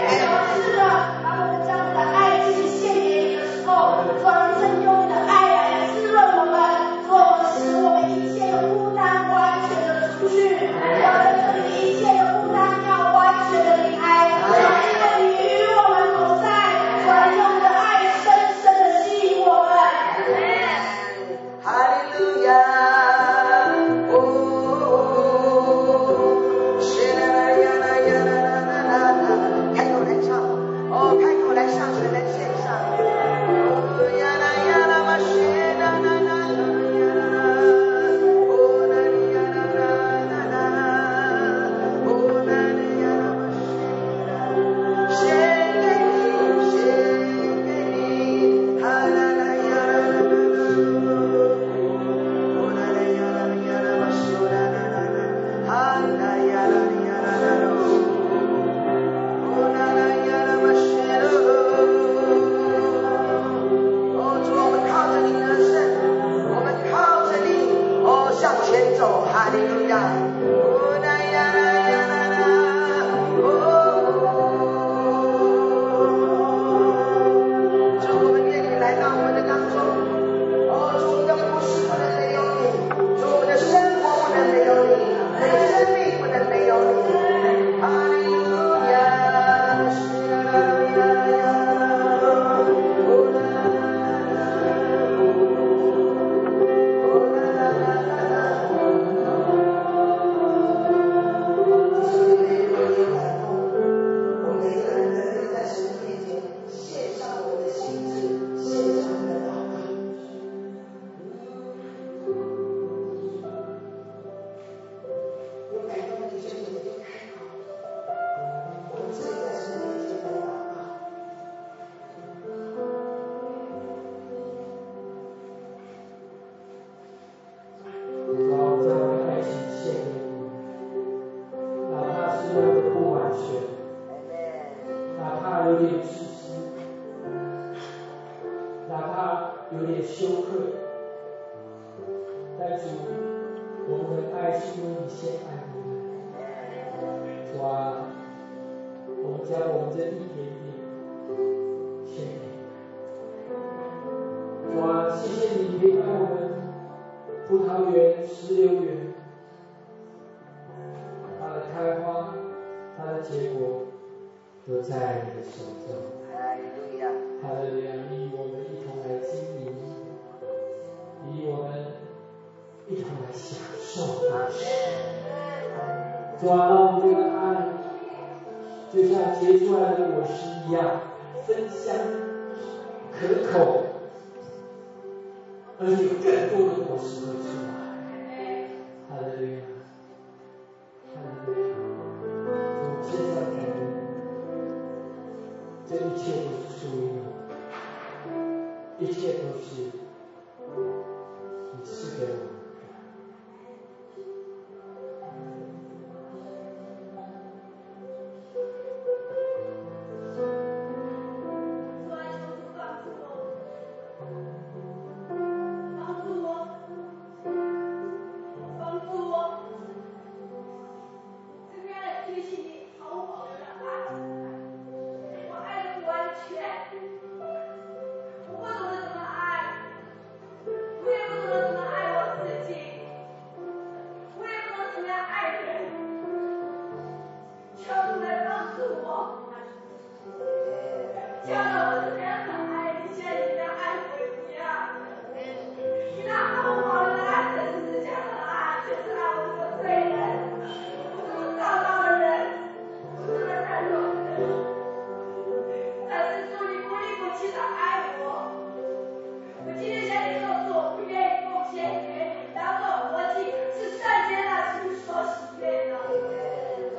们来献上。哦呀啦呀啦嘛谢啦啦啦呀啦啦，哦啦哩呀啦啦啦啦，哦啦哩呀啦嘛谢啦，献给你，献给你，哈啦啦呀啦啦啦啦，哦啦啦呀啦呀啦嘛说啦啦啦啦，哈啦呀啦呀啦啦啦。向前走，哈利路亚！哦啦呀啦呀啦啦，哦，主，我们愿你来到我们的当中。哦，主，我们的服侍不能没有你，主，我们的生活不能没有你，我们的生命不能没有你。哈利路亚，是呀啦呀呀，哦啦啦啦啦，哦啦啦啦啦。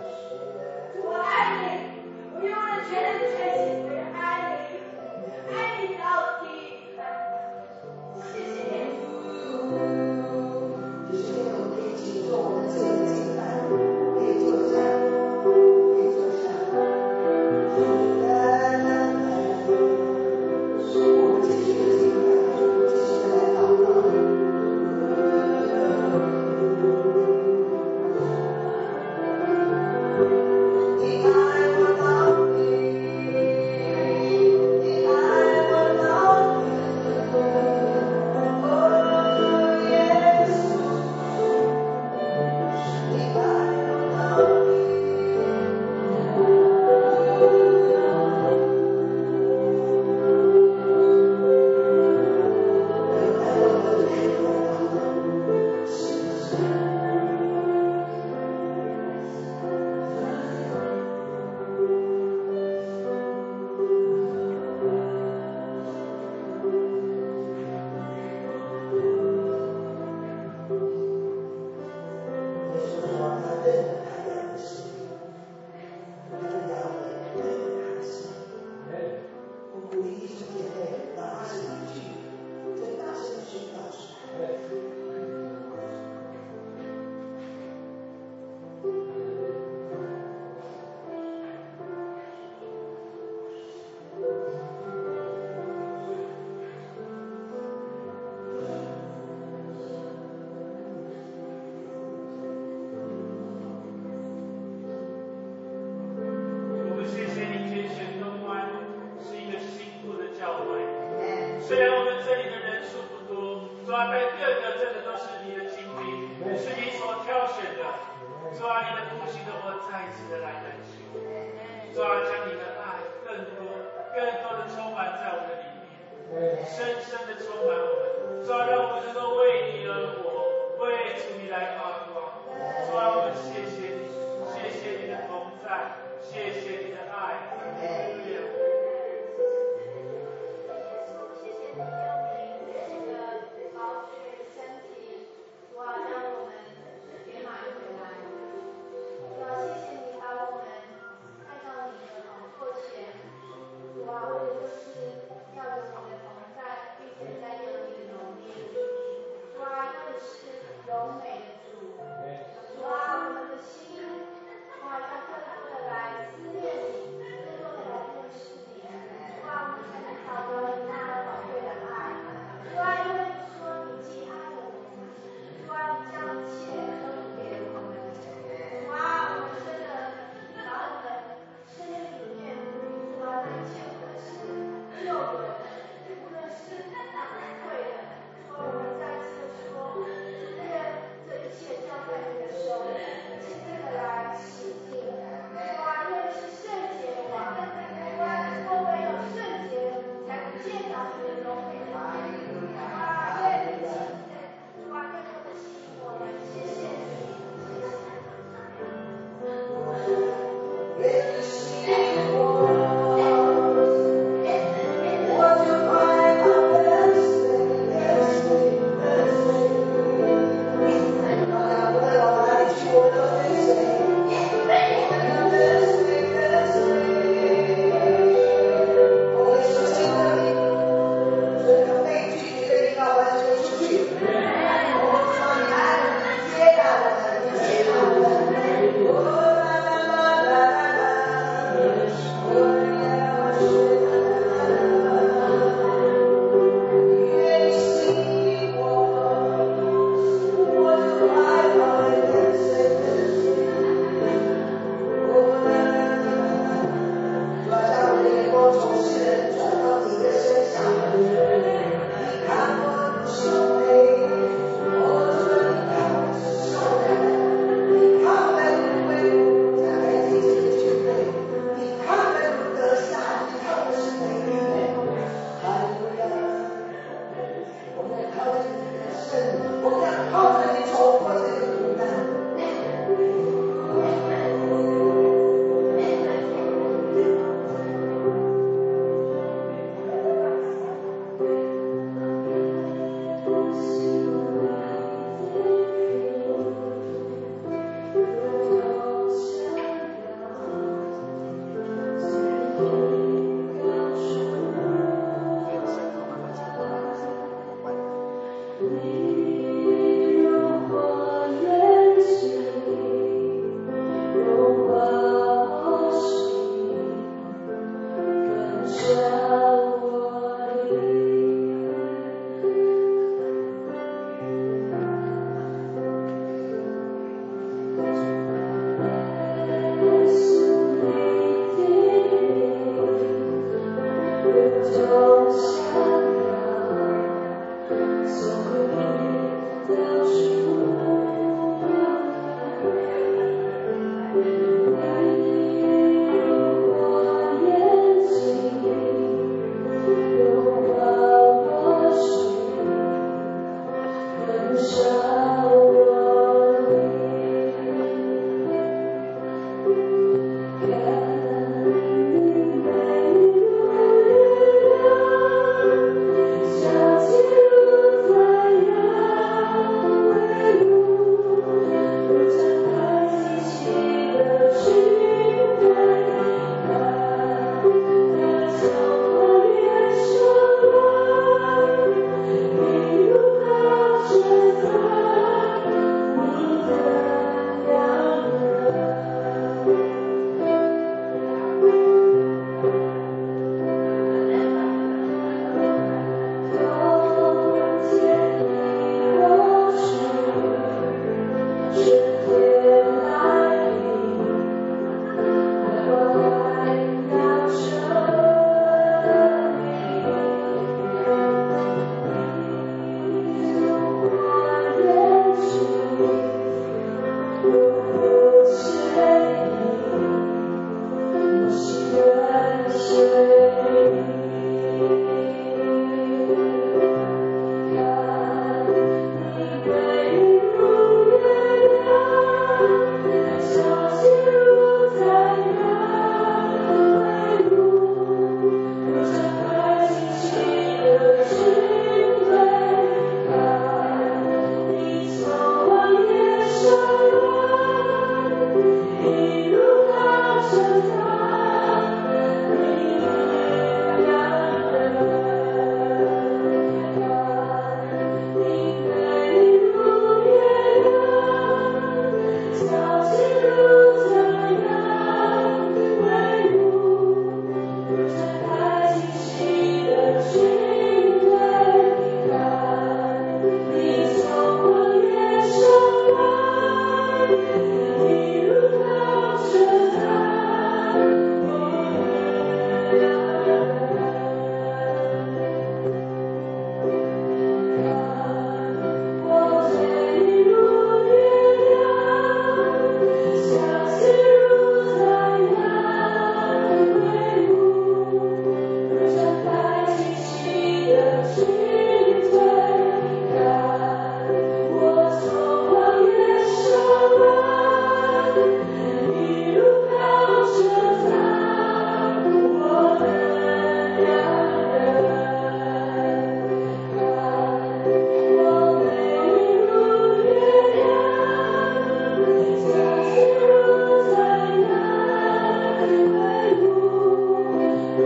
我爱你，我用我的全人全心，我也爱你，爱虽然我们这里的人数不多，主啊，但个个真的都是你的精兵，是你所挑选的。主啊，你的复兴的火再一次的来燃烧。主啊，将你的爱更多、更多的充满在我们的里面，深深的充满我们。主啊，让我们能够为你而活，为主你来发光。主啊，我们谢谢你，谢谢你的同在，谢谢你的爱。哈利路亚。 我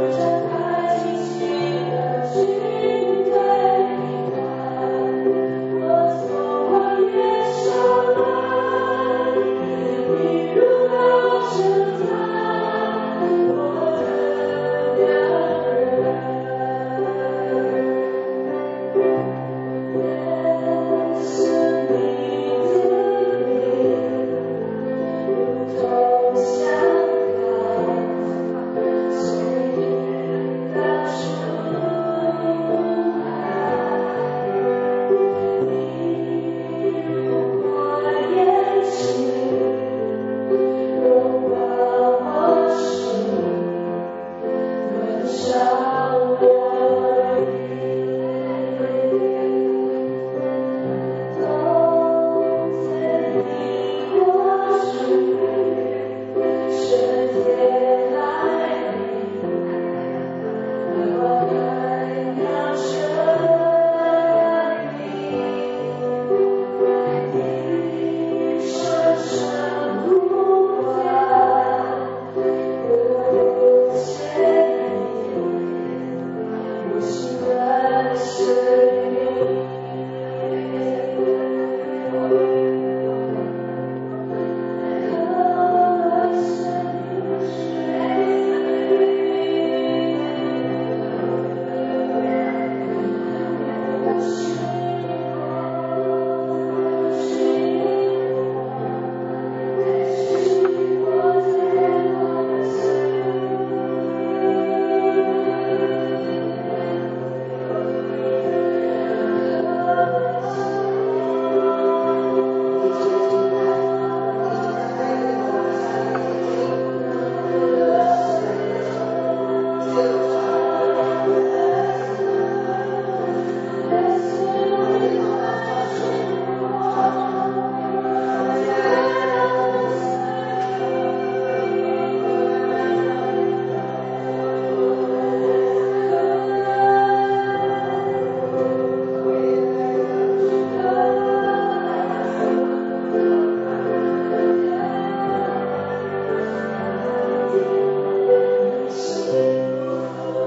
心。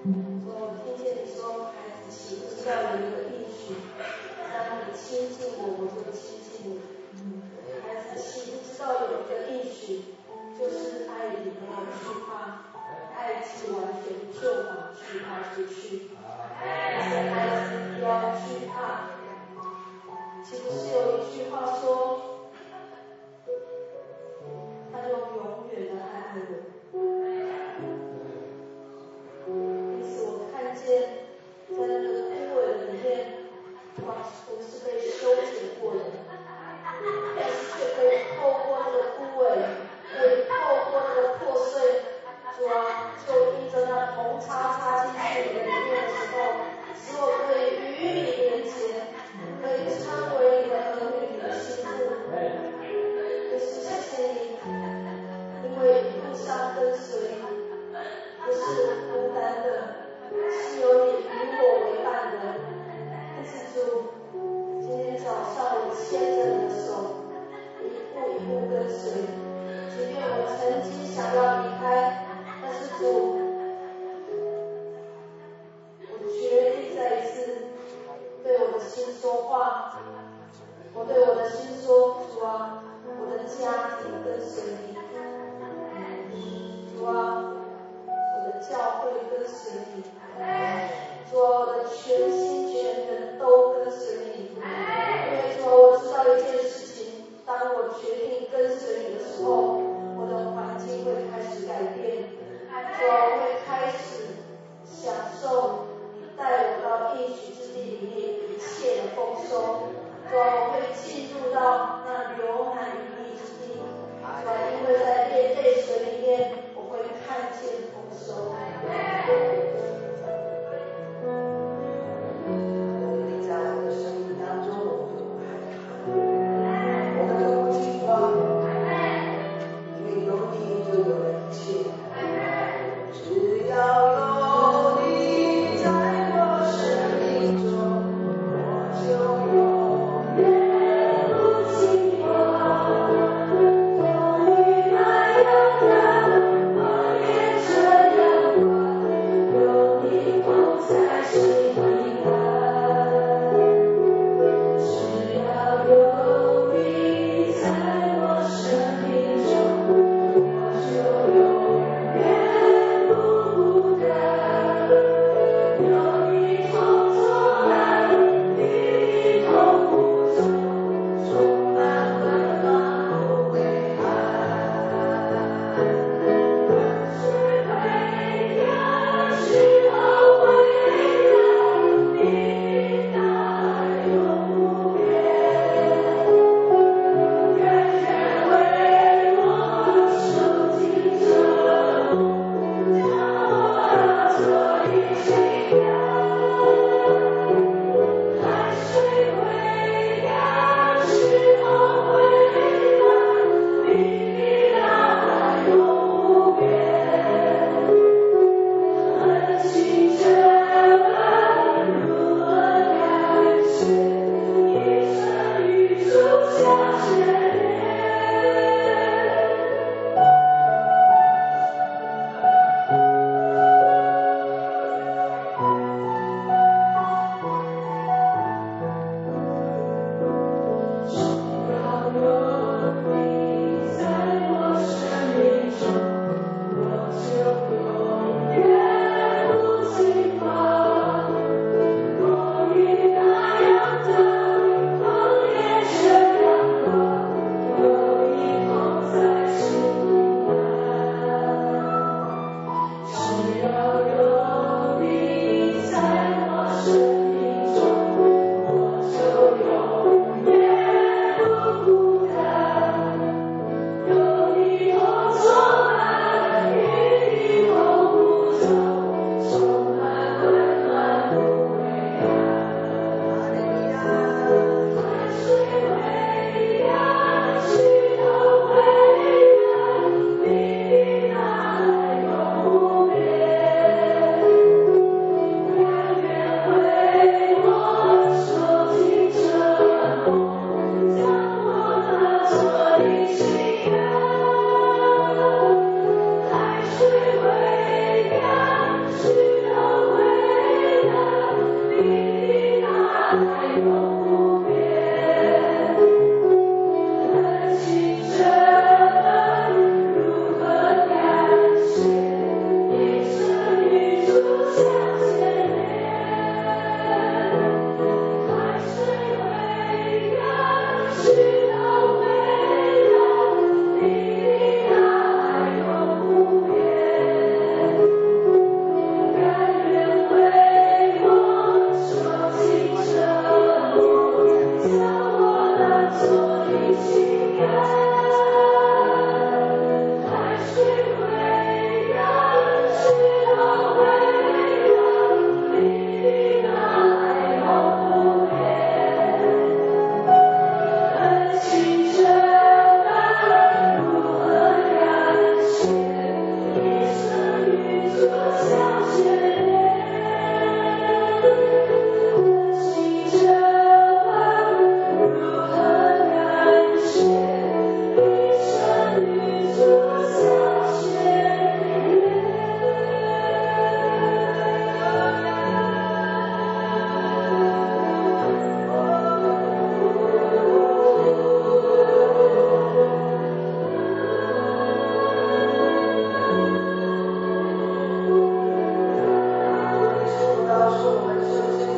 主啊，我听见你说，孩子岂不知道有一个应许，当你亲近我，我就亲近你。孩子岂不知道有一个应许，就是爱里没有惧怕，爱是完全就把惧怕除去。但是孩子不要惧怕。岂不是有一句话说，他就永远的爱爱我。因此我看见在那个枯萎里面，哇，我是被修剪过的，但是却可以透过那个枯萎，可以透过那个破碎，主啊，就因着那铜叉插进去你的里面的时候，使我可以与你连结，可以称为你的儿女，你的心腹。也是谢谢你，因为一路上跟随不是孤单的，是有你与我为伴的。因此主，今天早上我牵着你的手，一步一步跟随。即便我曾经想要离开，但是主，我决定再一次对我的心说话。我对我的心说，主啊，我的家庭跟随你。主啊，我的教会跟随你。主啊，我的全心全人都跟随你。因为主啊，我知道一件事情，当我决定跟随你的时候，我的环境会开始改变。主啊，我会开始享受你带我到应许之地里面一切的丰收。主啊，我会进入到那流奶与蜜之地。主啊，因为在泪泪水里面，我会看见丰收。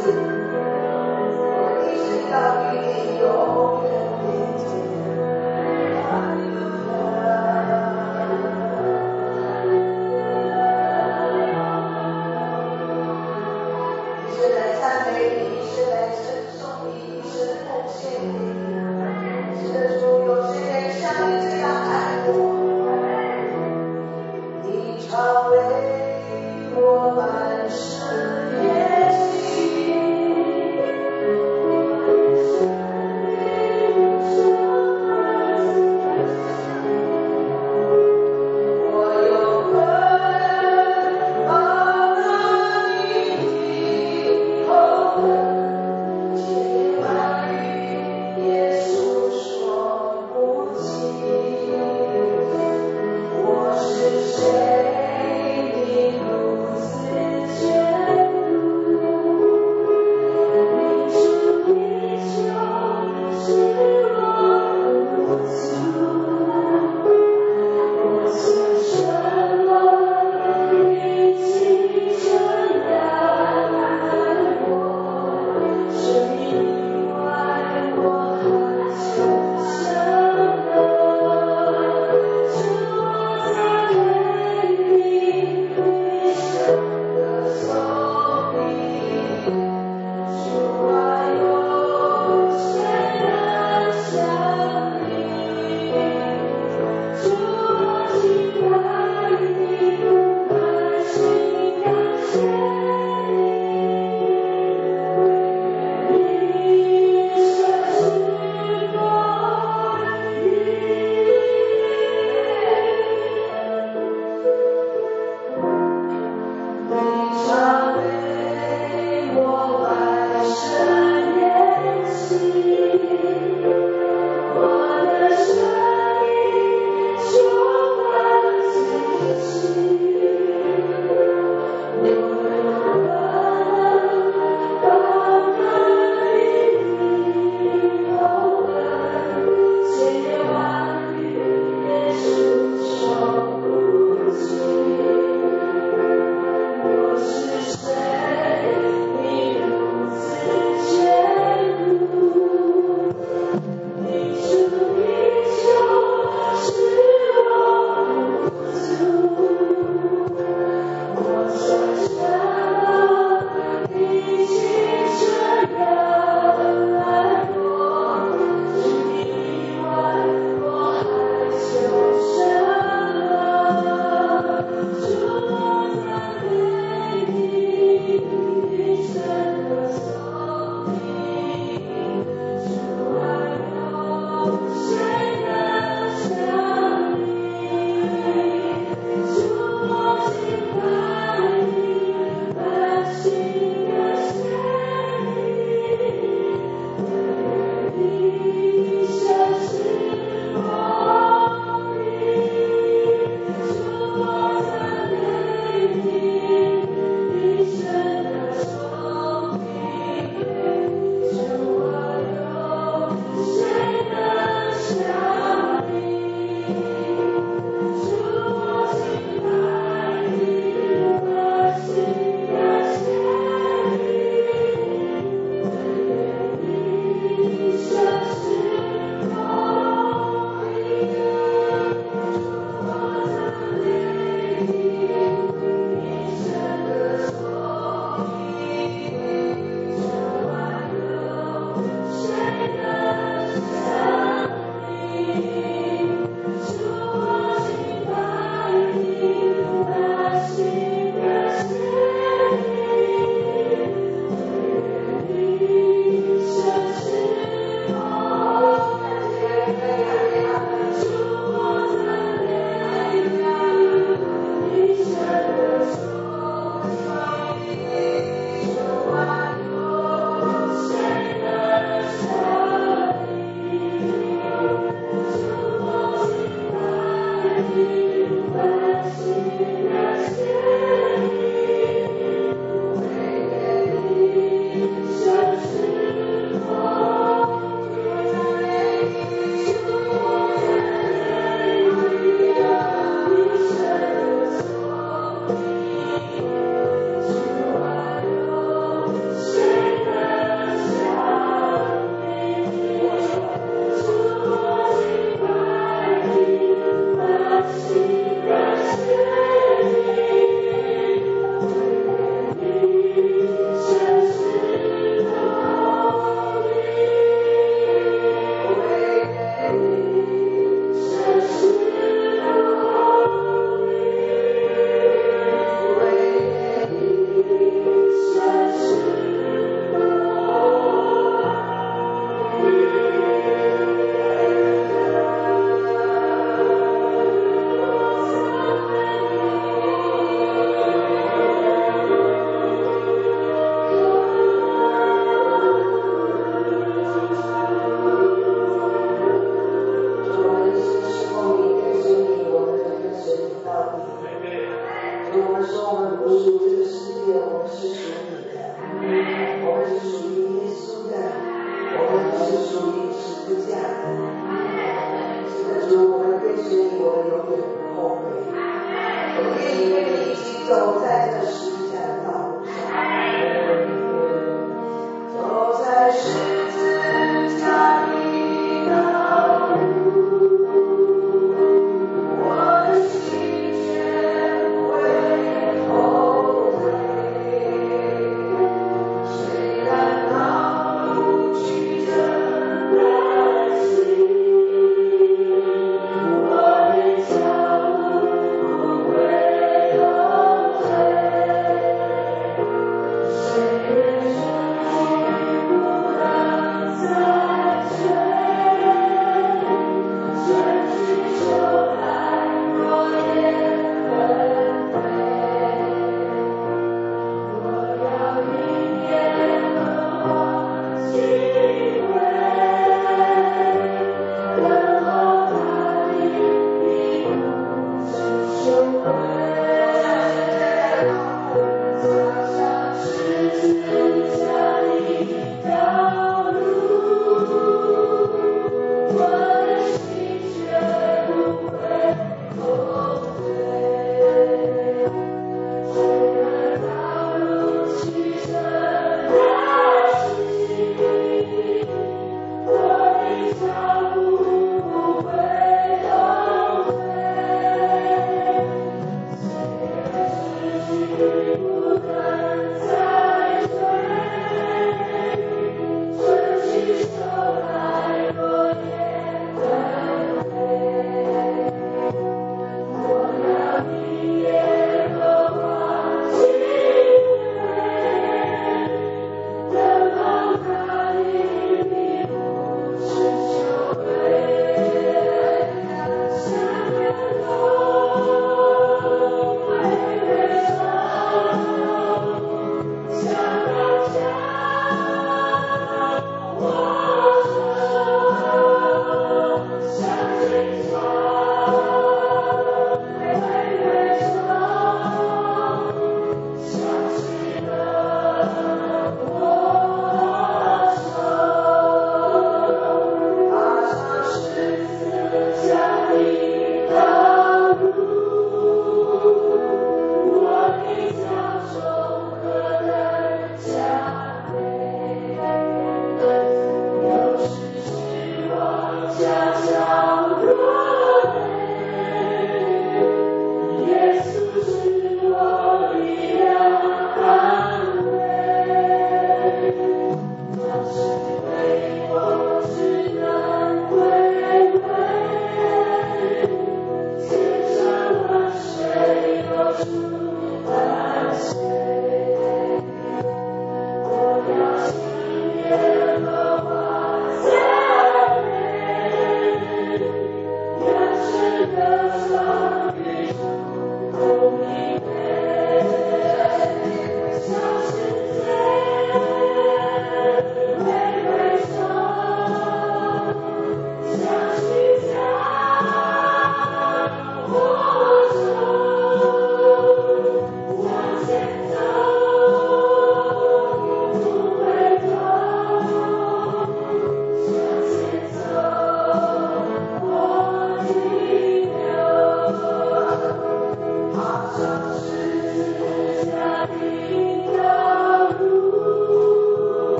常为我满是野心。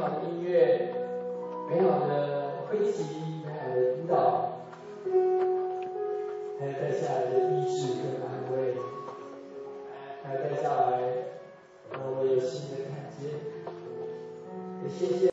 好的音乐、美好的会旗、美好的舞蹈，还有带下来的医治。